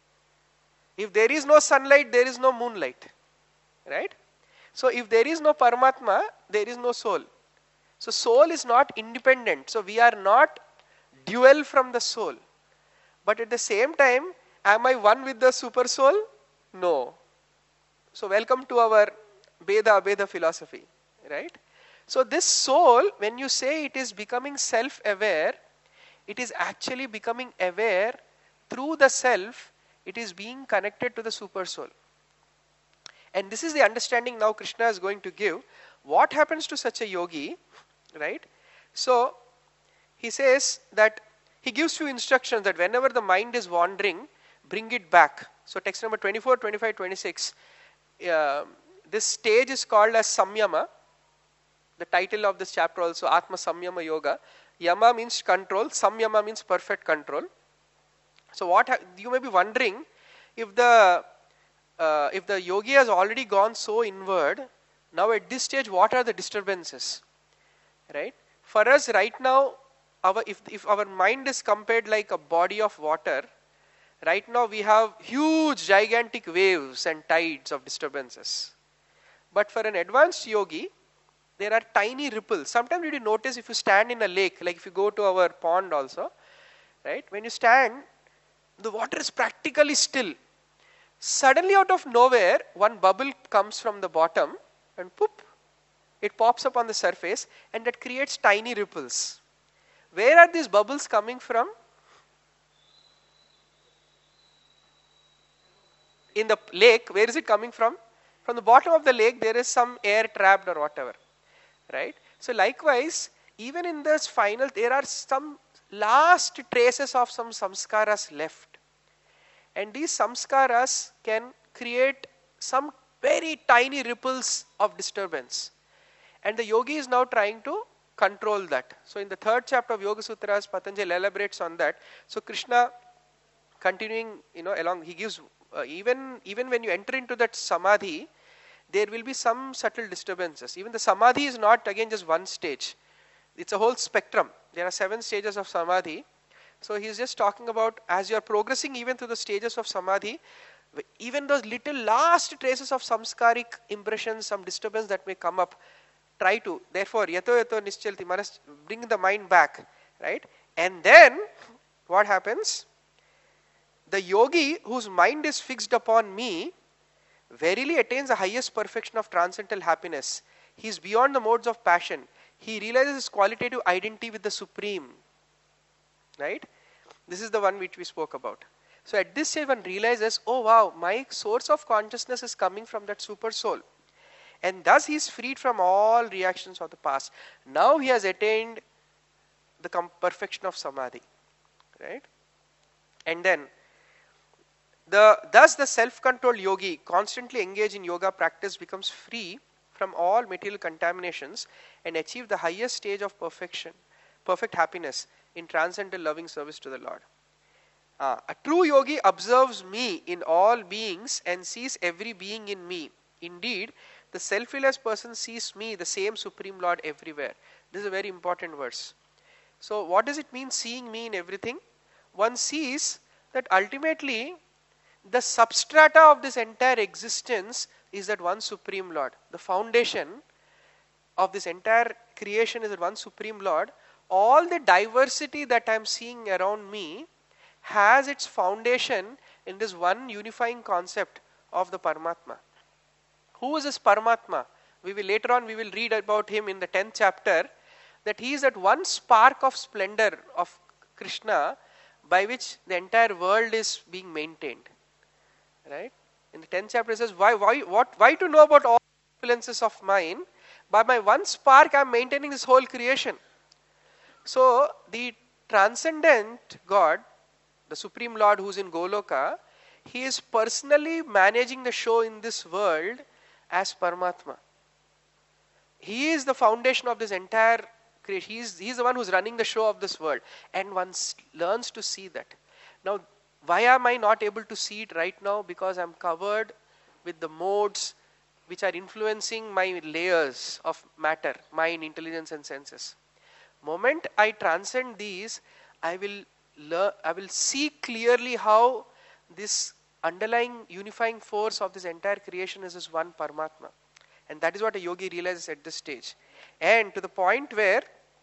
Speaker 1: If there is no sunlight, there is no moonlight. Right? So if there is no Paramatma, there is no soul. So soul is not independent. So we are not dual from the soul. But at the same time, am I one with the super soul? No. So welcome to our Beda Abeda philosophy. Right? So this soul, when you say it is becoming self-aware, it is actually becoming aware through the self. It is being connected to the super soul. And this is the understanding now Krishna is going to give. What happens to such a yogi? Right? So he says that he gives few instructions that whenever the mind is wandering, bring it back. So text number twenty-four, twenty-five, twenty-six. Uh, this stage is called as Samyama. The title of this chapter also, Atma Samyama Yoga. Yama means control, Samyama means perfect control. So what ha- you may be wondering, if the uh, if the yogi has already gone so inward, now at this stage what are the disturbances? Right? For us right now, our if if our mind is compared like a body of water, right now we have huge gigantic waves and tides of disturbances. But for an advanced yogi, there are tiny ripples. Sometimes did you notice if you stand in a lake, like if you go to our pond also, right? When you stand, the water is practically still. Suddenly out of nowhere, one bubble comes from the bottom and poop, it pops up on the surface and that creates tiny ripples. Where are these bubbles coming from? In the lake, where is it coming from? From the bottom of the lake, there is some air trapped or whatever. Right? So likewise, even in this final, there are some last traces of some samskaras left. And these samskaras can create some very tiny ripples of disturbance. And the yogi is now trying to control that. So in the third chapter of Yoga Sutras, Patanjali elaborates on that. So Krishna, continuing, you know, along, he gives uh, even, even when you enter into that samadhi, there will be some subtle disturbances. Even the samadhi is not again just one stage. It's a whole spectrum. There are seven stages of samadhi. So he's just talking about as you are progressing even through the stages of samadhi, even those little last traces of samskaric impressions, some disturbance that may come up, try to, therefore, yato yato nischalti, manas, bring the mind back, right? And then, what happens? The yogi whose mind is fixed upon me, verily attains the highest perfection of transcendental happiness. He is beyond the modes of passion. He realizes his qualitative identity with the Supreme. Right? This is the one which we spoke about. So at this stage one realizes, oh wow, my source of consciousness is coming from that super soul. And thus he is freed from all reactions of the past. Now he has attained the perfection of samadhi. Right? And then, the thus the self-controlled yogi constantly engaged in yoga practice becomes free from all material contaminations and achieve the highest stage of perfection, perfect happiness in transcendental loving service to the Lord. Uh, a true yogi observes me in all beings and sees every being in me. Indeed, the self-realized person sees me, the same Supreme Lord, everywhere. This is a very important verse. So what does it mean seeing me in everything? One sees that ultimately the substrata of this entire existence is that one Supreme Lord. The foundation of this entire creation is that one Supreme Lord. All the diversity that I am seeing around me has its foundation in this one unifying concept of the Paramatma. Who is this Paramatma? We will later on we will read about him in the tenth chapter, that he is that one spark of splendor of Krishna by which the entire world is being maintained. Right? In the tenth chapter it says, why, why, what, why to know about all influences of mine? By my one spark I am maintaining this whole creation. So the transcendent God, the Supreme Lord who is in Goloka, he is personally managing the show in this world as Paramatma. He is the foundation of this entire creation. He is, he is the one who is running the show of this world. And one learns to see that. Now, why am I not able to see it right now? Because I am covered with the modes which are influencing my layers of matter, mind, intelligence and senses. Moment I transcend these, I will learn, I will see clearly how this underlying unifying force of this entire creation is this one Paramatma. And that is what a yogi realizes at this stage. And to the point where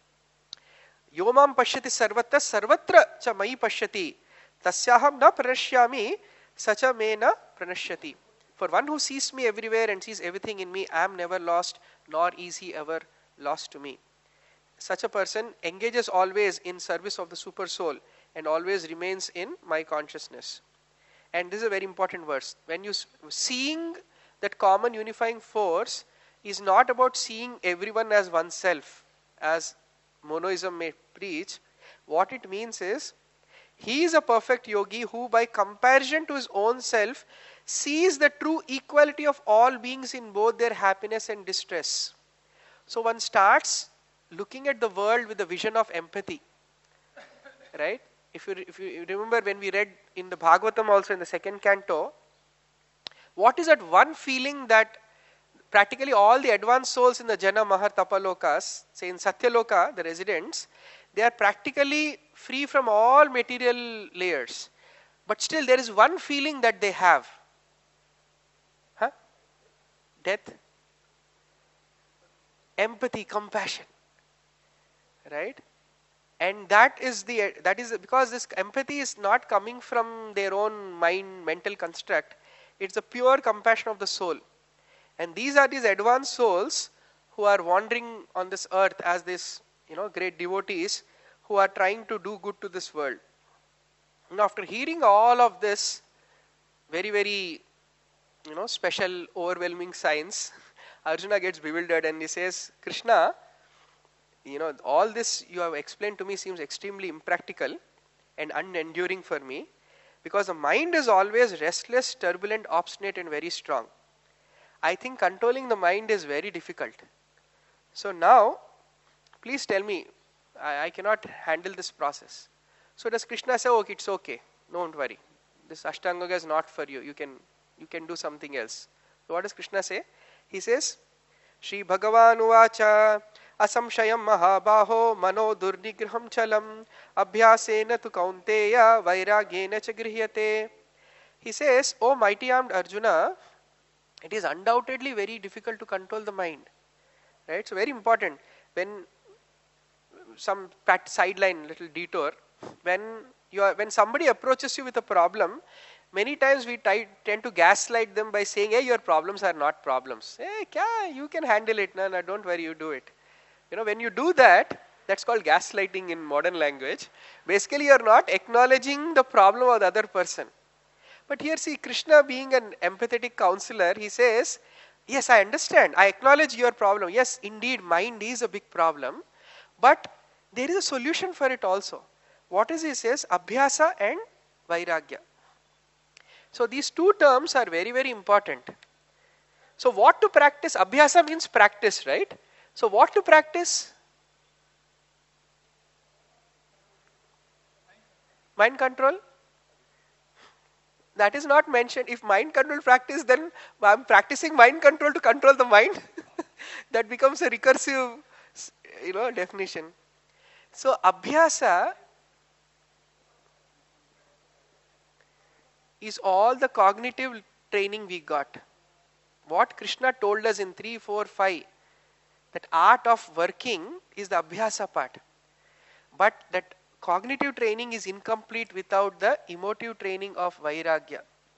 Speaker 1: Yomam pashyati sarvatra sarvatra cha mai pashyati tasyaham na pranashyami sacha me na pranashyati. For one who sees me everywhere and sees everything in me, I am never lost, nor is he ever lost to me. Such a person engages always in service of the super soul and always remains in my consciousness. And this is a very important verse. When you seeing that common unifying force is not about seeing everyone as oneself, as monoism may preach. What it means is, he is a perfect yogi who by comparison to his own self sees the true equality of all beings in both their happiness and distress. So one starts looking at the world with a vision of empathy. Right? If you, if you remember when we read in the Bhagavatam also in the second canto, what is that one feeling that practically all the advanced souls in the Jana Mahar Tapalokas, say in Satyaloka, the residents, they are practically free from all material layers. But still there is one feeling that they have. Huh? Death. Empathy, compassion. Right? And that is the, that is because this empathy is not coming from their own mind, mental construct. It's the pure compassion of the soul. And these are these advanced souls who are wandering on this earth as this, you know, great devotees who are trying to do good to this world. And after hearing all of this very, very, you know, special, overwhelming science, Arjuna gets bewildered and he says, Krishna, you know, all this you have explained to me seems extremely impractical and unenduring for me, because the mind is always restless, turbulent, obstinate and very strong. I think controlling the mind is very difficult. So now, please tell me, I, I cannot handle this process. So does Krishna say, okay, it's okay, don't worry. this Ashtanga Yoga is not for you. You can you can do something else. So what does Krishna say? He says, Shri Bhagavan Uvacha Asamshayam Mahabaho Mano Durnigraham Chalam Abhyasena tu Kaunteya Vairagyena cha Grihyate. He says, O mighty armed Arjuna, it is undoubtedly very difficult to control the mind. Right? So very important. When some pat sideline, little detour, when you are, when somebody approaches you with a problem, many times we t- tend to gaslight them by saying, hey, your problems are not problems. Hey, kya, you can handle it. No, no, don't worry, you do it. You know, when you do that, that's called gaslighting in modern language. Basically, you are not acknowledging the problem of the other person. But here see, Krishna being an empathetic counselor, he says, yes, I understand. I acknowledge your problem. Yes, indeed, mind is a big problem. But there is a solution for it also. What is he says? Abhyasa and Vairagya. So these two terms are very, very important. So what to practice? Abhyasa means practice, right? So what to practice? Mind control? That is not mentioned. If mind control practice, then I am practicing mind control to control the mind. That becomes a recursive, you know, definition. So abhyasa is all the cognitive training we got. What Krishna told us in three, four, five, that art of working is the abhyasa part. But that cognitive training is incomplete without the emotive training of Vairagya.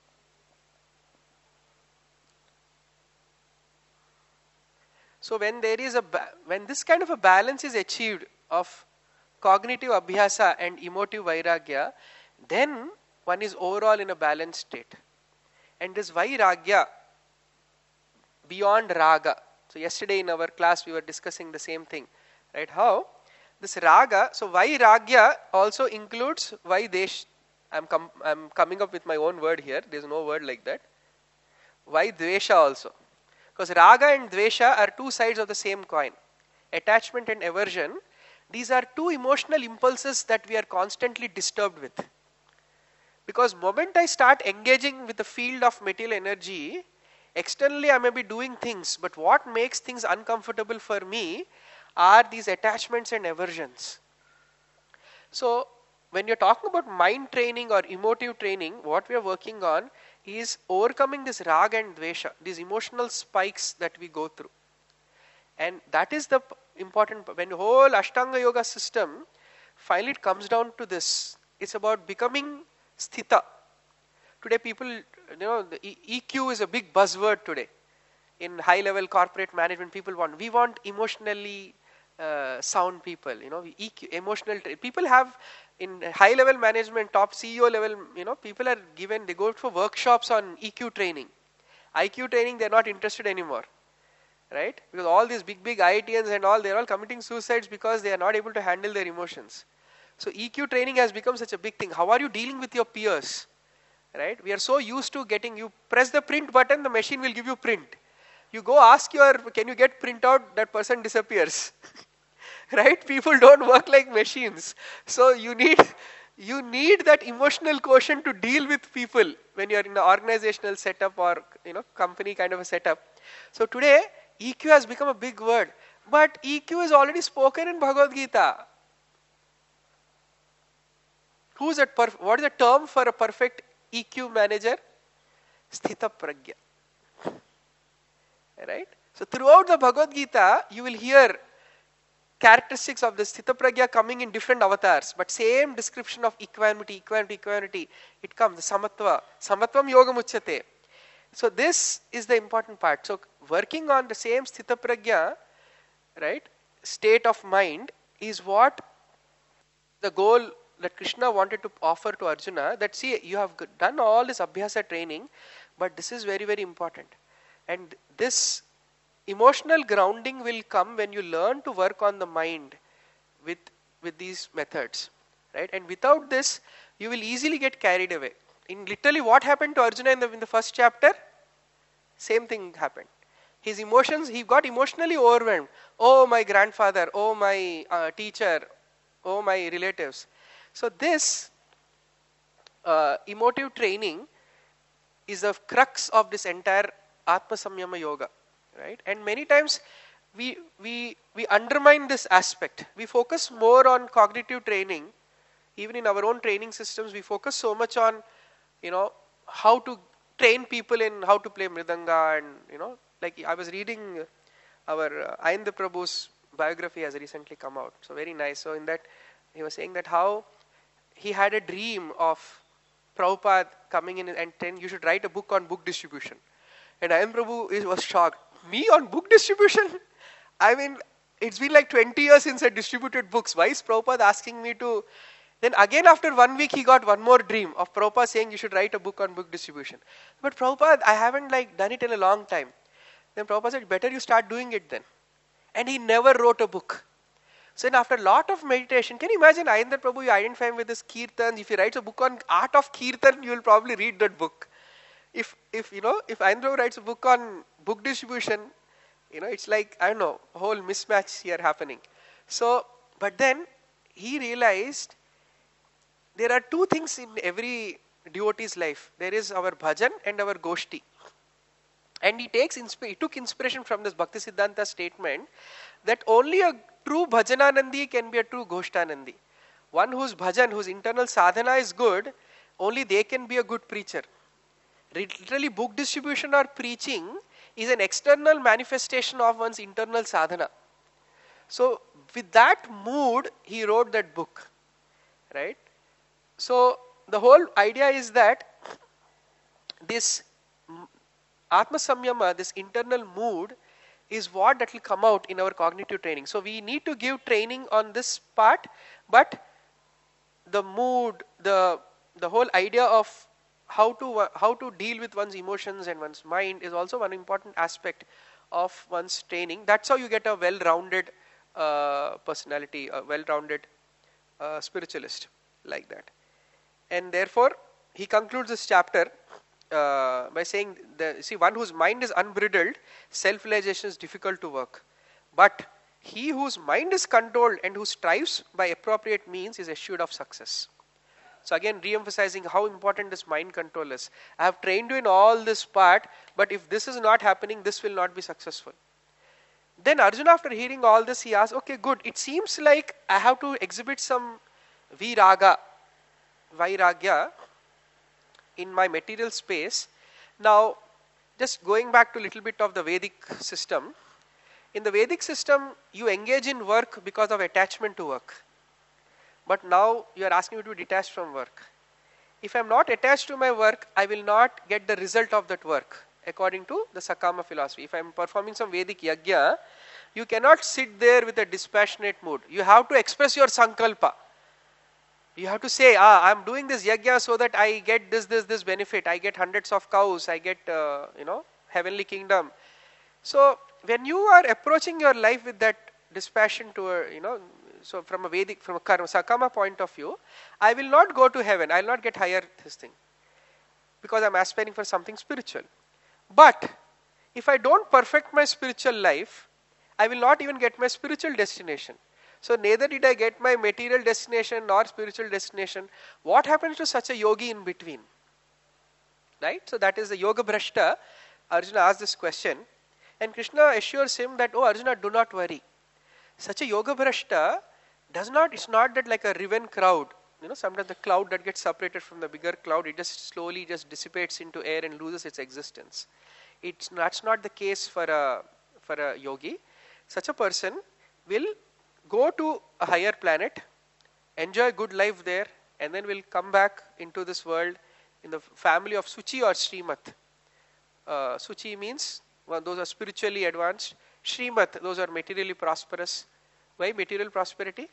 Speaker 1: So when there is a ba- when this kind of a balance is achieved of cognitive abhyasa and emotive Vairagya, then one is overall in a balanced state. And this Vairagya beyond raga. So yesterday in our class we were discussing the same thing, right? How this raga, so Vairagya also includes Vaidesh. I'm com- I'm coming up with my own word here. There's no word like that. Vaidvesha also. Because raga and dvesha are two sides of the same coin. Attachment and aversion, these are two emotional impulses that we are constantly disturbed with. Because moment I start engaging with the field of material energy, externally I may be doing things, but what makes things uncomfortable for me are these attachments and aversions. So when you're talking about mind training or emotive training, what we are working on is overcoming this raga and dvesha, these emotional spikes that we go through. And that is the important, when the whole Ashtanga Yoga system, finally it comes down to this. It's about becoming sthita. Today people, you know, the E Q is a big buzzword today. In high level corporate management, people want, we want emotionally uh, sound people, you know, E Q, emotional, people have in high level management, top C E O level, you know, people are given, they go for workshops on E Q training. I Q training, they're not interested anymore. Right? Because all these big, big I I T Ns and all, they're all committing suicides because they are not able to handle their emotions. So E Q training has become such a big thing. How are you dealing with your peers? Right? We are so used to getting, you press the print button, the machine will give you print. You go ask your, can you get print out, that person disappears. Right? People don't work like machines. So you need, you need that emotional quotient to deal with people when you are in an organizational setup or, you know, company kind of a setup. So today, E Q has become a big word. But E Q is already spoken in Bhagavad Gita. Who's that perf- what is the term for a perfect E Q manager? Sthita Pragya. Right? So throughout the Bhagavad Gita, you will hear characteristics of the Sthita Pragya coming in different avatars, but same description of equanimity, equanimity, equanimity. It comes, the Samatva. Samatvam Yogam Uchyate. So this is the important part. So working on the same Sthita Pragya, right, state of mind is what the goal that Krishna wanted to offer to Arjuna, that see, you have done all this abhyasa training, but this is very, very important. And this emotional grounding will come when you learn to work on the mind with, with these methods. Right? And without this, you will easily get carried away. In literally what happened to Arjuna in the, in the first chapter? Same thing happened. His emotions, he got emotionally overwhelmed. Oh, my grandfather, oh, my uh, teacher, oh, my relatives. So this uh, emotive training is the crux of this entire Atma Samyama Yoga, right? And many times we we we undermine this aspect. We focus more on cognitive training. Even in our own training systems, we focus so much on, you know, how to train people in how to play mridanga, and you know, like I was reading our uh, Ayendra Prabhu's biography has recently come out. So very nice. So in that, he was saying that how he had a dream of Prabhupada coming in and saying, you should write a book on book distribution. And Ayendra Prabhu is, was shocked. Me on book distribution? I mean, it's been like twenty years since I distributed books. Why is Prabhupada asking me to? Then again after one week, he got one more dream of Prabhupada saying you should write a book on book distribution. But Prabhupada, I haven't like done it in a long time. Then Prabhupada said, better you start doing it then. And he never wrote a book. So then after a lot of meditation, can you imagine Ayendra Prabhu, you identify him with his kirtan. If he writes a book on art of kirtan, you will probably read that book. If, if you know, if Ayendra Prabhu writes a book on book distribution, you know, it's like, I don't know, a whole mismatch here happening. So, but then he realized there are two things in every devotee's life. There is our bhajan and our goshti. And he takes insp- he took inspiration from this Bhakti Siddhanta statement that only a true bhajananandi can be a true goshtanandi. One whose bhajan, whose internal sadhana is good, only they can be a good preacher. Literally, book distribution or preaching is an external manifestation of one's internal sadhana. So, with that mood, he wrote that book, right? So, the whole idea is that this Atma Samyama, this internal mood, is what that will come out in our cognitive training. So, we need to give training on this part, but the mood, the the whole idea of how to how to deal with one's emotions and one's mind is also one important aspect of one's training. That's how you get a well-rounded uh, personality, a well-rounded uh, spiritualist like that. And therefore, he concludes this chapter uh, by saying, the, see, one whose mind is unbridled, self-realization is difficult to work. But he whose mind is controlled and who strives by appropriate means is assured of success. So again, re-emphasizing how important this mind control is. I have trained you in all this part, but if this is not happening, this will not be successful. Then Arjuna, after hearing all this, he asks, okay, good. It seems like I have to exhibit some viraga, vairagya in my material space. Now, just going back to a little bit of the Vedic system. In the Vedic system, you engage in work because of attachment to work. But now you are asking me to be detached from work. If I am not attached to my work, I will not get the result of that work, according to the Sakama philosophy. If I am performing some Vedic yajna, you cannot sit there with a dispassionate mood. You have to express your sankalpa. You have to say, ah, I am doing this yajna so that I get this, this, this benefit. I get hundreds of cows. I get, uh, you know, heavenly kingdom. So, when you are approaching your life with that dispassion to, a, you know, so from a Vedic, from a karma, Sakama point of view, I will not go to heaven. I will not get higher this thing. Because I am aspiring for something spiritual. But, if I don't perfect my spiritual life, I will not even get my spiritual destination. So, neither did I get my material destination nor spiritual destination. What happens to such a yogi in between? Right? So, that is the yoga bhrashta. Arjuna asked this question. And Krishna assures him that, oh Arjuna, do not worry. Such a yoga bhrashta does not, it's not that like a riven crowd. You know, sometimes the cloud that gets separated from the bigger cloud, it just slowly just dissipates into air and loses its existence. It's that's not the case for a, for a yogi. Such a person will go to a higher planet, enjoy good life there, and then will come back into this world in the family of Suchi or Srimat. Uh, Suchi means, well, those are spiritually advanced. Srimat, those are materially prosperous. Why material prosperity?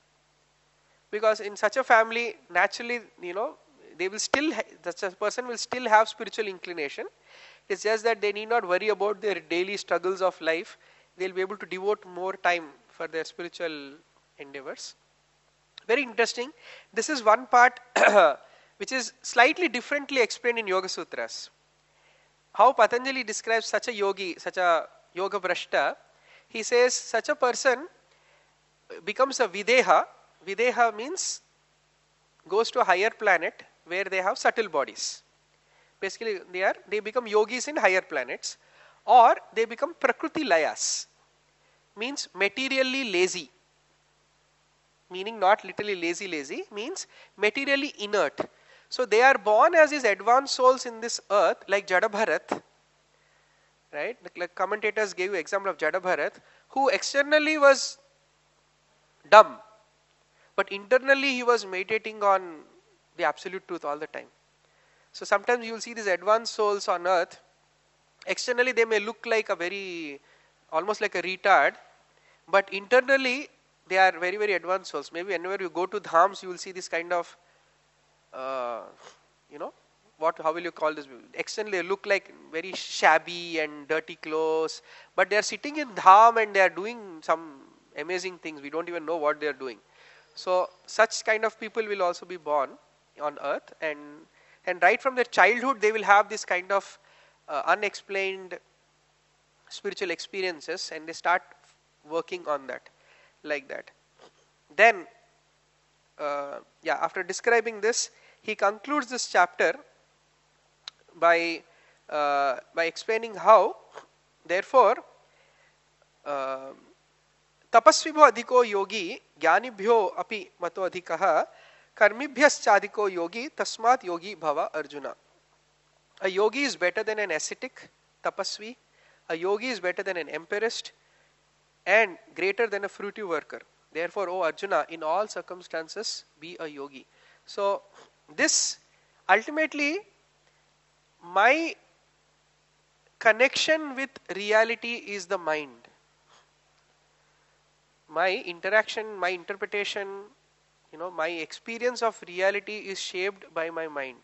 Speaker 1: Because in such a family, naturally, you know, they will still, such a person will still have spiritual inclination. It's just that they need not worry about their daily struggles of life. They'll be able to devote more time for their spiritual endeavors. Very interesting. This is one part which is slightly differently explained in Yoga Sutras. How Patanjali describes such a yogi, such a yoga bhrashta, he says such a person becomes a videha. Videha means goes to a higher planet where they have subtle bodies. Basically, they are they become yogis in higher planets, or they become prakriti layas, means materially lazy. Meaning not literally lazy, lazy means materially inert. So they are born as these advanced souls in this earth, like Jadabharat, right? Like commentators gave you example of Jadabharat, who externally was dumb, but internally he was meditating on the absolute truth all the time. So sometimes you will see these advanced souls on earth. Externally they may look like a very, almost like a retard, but internally they are very, very advanced souls. Maybe whenever you go to dhams, you will see this kind of, uh, you know, what, how will you call this? Externally they look like very shabby and dirty clothes, but they are sitting in dham and they are doing some amazing things. We don't even know what they are doing. So such kind of people will also be born on earth, and and right from their childhood they will have this kind of uh, unexplained spiritual experiences, and they start working on that, like that. Then, uh, yeah, after describing this, he concludes this chapter by uh, by explaining how, therefore, uh, tapasvibho adhiko yogi jnanibhyo api mato adhikaha karmibhyaschadhiko yogi tasmat yogi bhava Arjuna. A yogi is better than an ascetic, tapasvi. A yogi is better than an empirist, and greater than a fruitive worker. Therefore, O Arjuna, in all circumstances, be a yogi. So, this ultimately, my connection with reality is the mind. My interaction, my interpretation, you know, my experience of reality is shaped by my mind.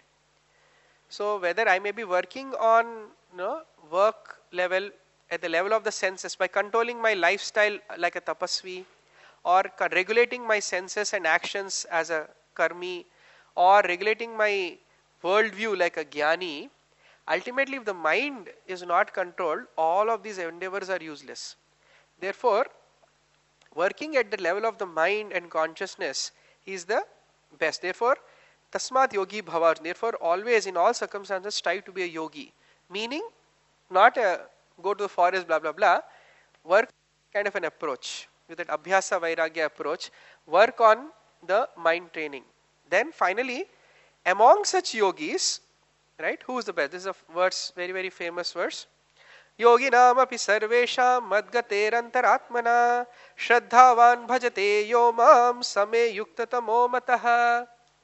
Speaker 1: So, whether I may be working on, you know, work level, at the level of the senses, by controlling my lifestyle like a tapasvi, or regulating my senses and actions as a karmi, or regulating my worldview like a jnani, ultimately if the mind is not controlled, all of these endeavors are useless. Therefore, working at the level of the mind and consciousness is the best. Therefore, tasmat yogi bhava. Therefore, always in all circumstances strive to be a yogi. Meaning, not a go to the forest, blah, blah, blah. Work kind of an approach, with that abhyasa vairagya approach. Work on the mind training. Then finally, among such yogis, right, who is the best? This is a verse, very, very famous verse. Yoginam api sarvesham madgaterantaratmana shraddhavan bhajate yo mam same yuktatamo mataha.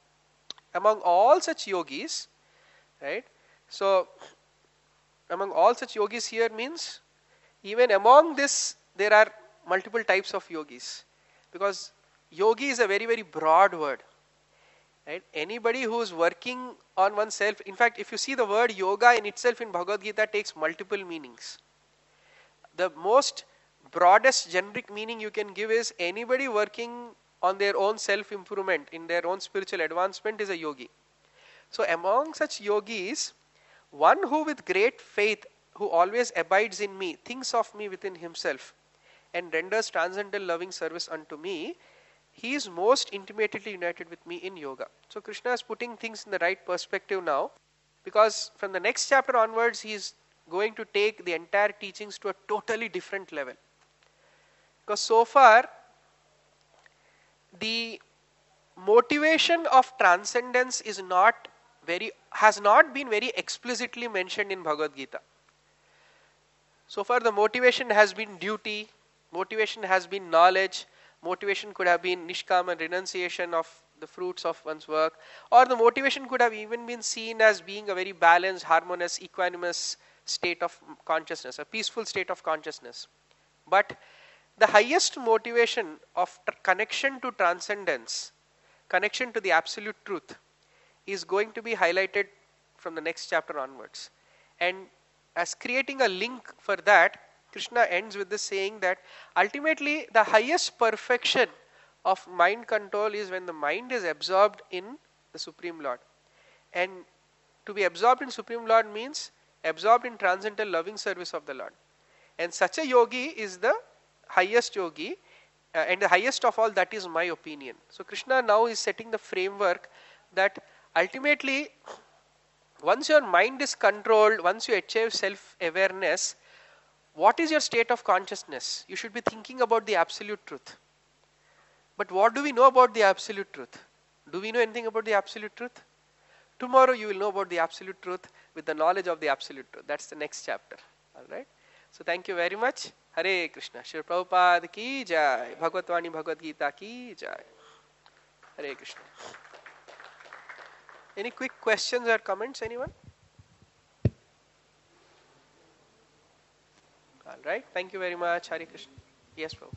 Speaker 1: Among all such yogis, right, so among all such yogis here means, even among this there are multiple types of yogis, because yogi is a very, very broad word, right? Anybody who is working on oneself, in fact, if you see the word yoga in itself in Bhagavad Gita takes multiple meanings. The most broadest generic meaning you can give is anybody working on their own self-improvement, in their own spiritual advancement is a yogi. So among such yogis, one who with great faith, who always abides in me, thinks of me within himself, and renders transcendental loving service unto me, he is most intimately united with me in yoga. So Krishna is putting things in the right perspective now, because from the next chapter onwards, he is going to take the entire teachings to a totally different level. Because so far, the motivation of transcendence is not very, has not been very explicitly mentioned in Bhagavad Gita. So far the motivation has been duty, motivation has been knowledge, motivation could have been nishkama and renunciation of the fruits of one's work, or the motivation could have even been seen as being a very balanced, harmonious, equanimous state of consciousness, a peaceful state of consciousness. But the highest motivation of t- connection to transcendence, connection to the absolute truth, is going to be highlighted from the next chapter onwards. And as creating a link for that, Krishna ends with this saying that ultimately the highest perfection of mind control is when the mind is absorbed in the Supreme Lord. And to be absorbed in Supreme Lord means absorbed in transcendental loving service of the Lord. And such a yogi is the highest yogi, uh, and the highest of all, that is my opinion. So Krishna now is setting the framework that ultimately, once your mind is controlled, once you achieve self-awareness, what is your state of consciousness? You should be thinking about the absolute truth. But what do we know about the absolute truth? Do we know anything about the absolute truth? Tomorrow you will know about the absolute truth with the knowledge of the absolute truth. That's the next chapter. Alright? So thank you very much. Hare Krishna. Srila Prabhupada ki jai. Bhagavad Bhagavad Gita ki jai. Hare Krishna. Any quick questions or comments, anyone? Alright. Thank you very much. Hare Krishna. Yes, Prabhu.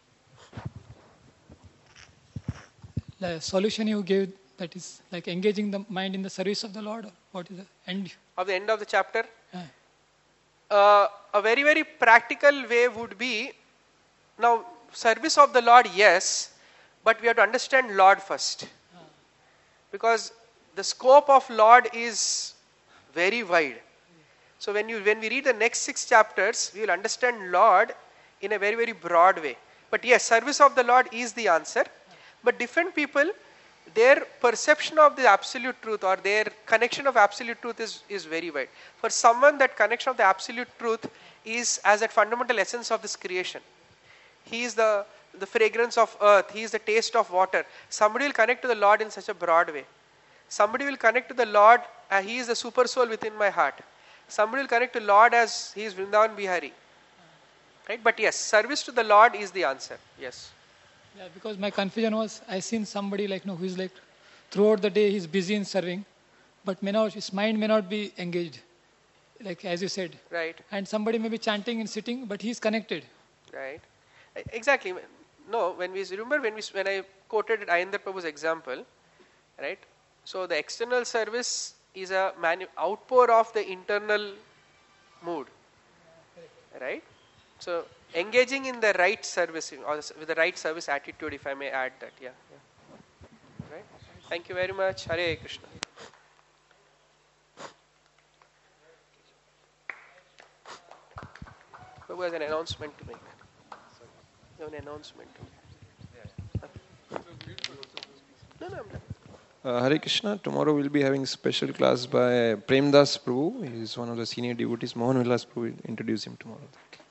Speaker 2: The solution you gave, that is like engaging the mind in the service of the Lord, or what is the end?
Speaker 1: Of the end of the chapter?
Speaker 2: Yeah.
Speaker 1: Uh, a very, very practical way would be, now, service of the Lord, yes, but we have to understand Lord first. Because the scope of Lord is very wide. So when you when we read the next six chapters, we will understand Lord in a very, very broad way. But yes, service of the Lord is the answer. But different people, their perception of the absolute truth or their connection of absolute truth is, is very wide. For someone, that connection of the absolute truth is as a fundamental essence of this creation. He is the, the fragrance of earth. He is the taste of water. Somebody will connect to the Lord in such a broad way. Somebody will connect to the Lord, uh, He is the super soul within my heart. Somebody will connect to Lord as He is Vrindavan Bihari. Right? But yes, service to the Lord is the answer. Yes.
Speaker 2: Yeah, because my confusion was, I seen somebody like, you know, who is like, throughout the day he's busy in serving, but may not, his mind may not be engaged, like as you said.
Speaker 1: Right.
Speaker 2: And somebody may be chanting and sitting, but he's connected.
Speaker 1: Right. Exactly. No, when we remember when we when I quoted Ayandar Prabhu's example, right? So the external service is a manu- outpour of the internal mood, right? So engaging in the right service or with the right service attitude, if I may add that, yeah, yeah. Right. Thank you very much. Hare Krishna. Who has an announcement to make? You have an announcement to make. No, no, I'm done.
Speaker 3: Uh, Hare Krishna, tomorrow we'll be having special class by Premdas Prabhu. He is one of the senior devotees. Mohan Vilas Prabhu will introduce him tomorrow.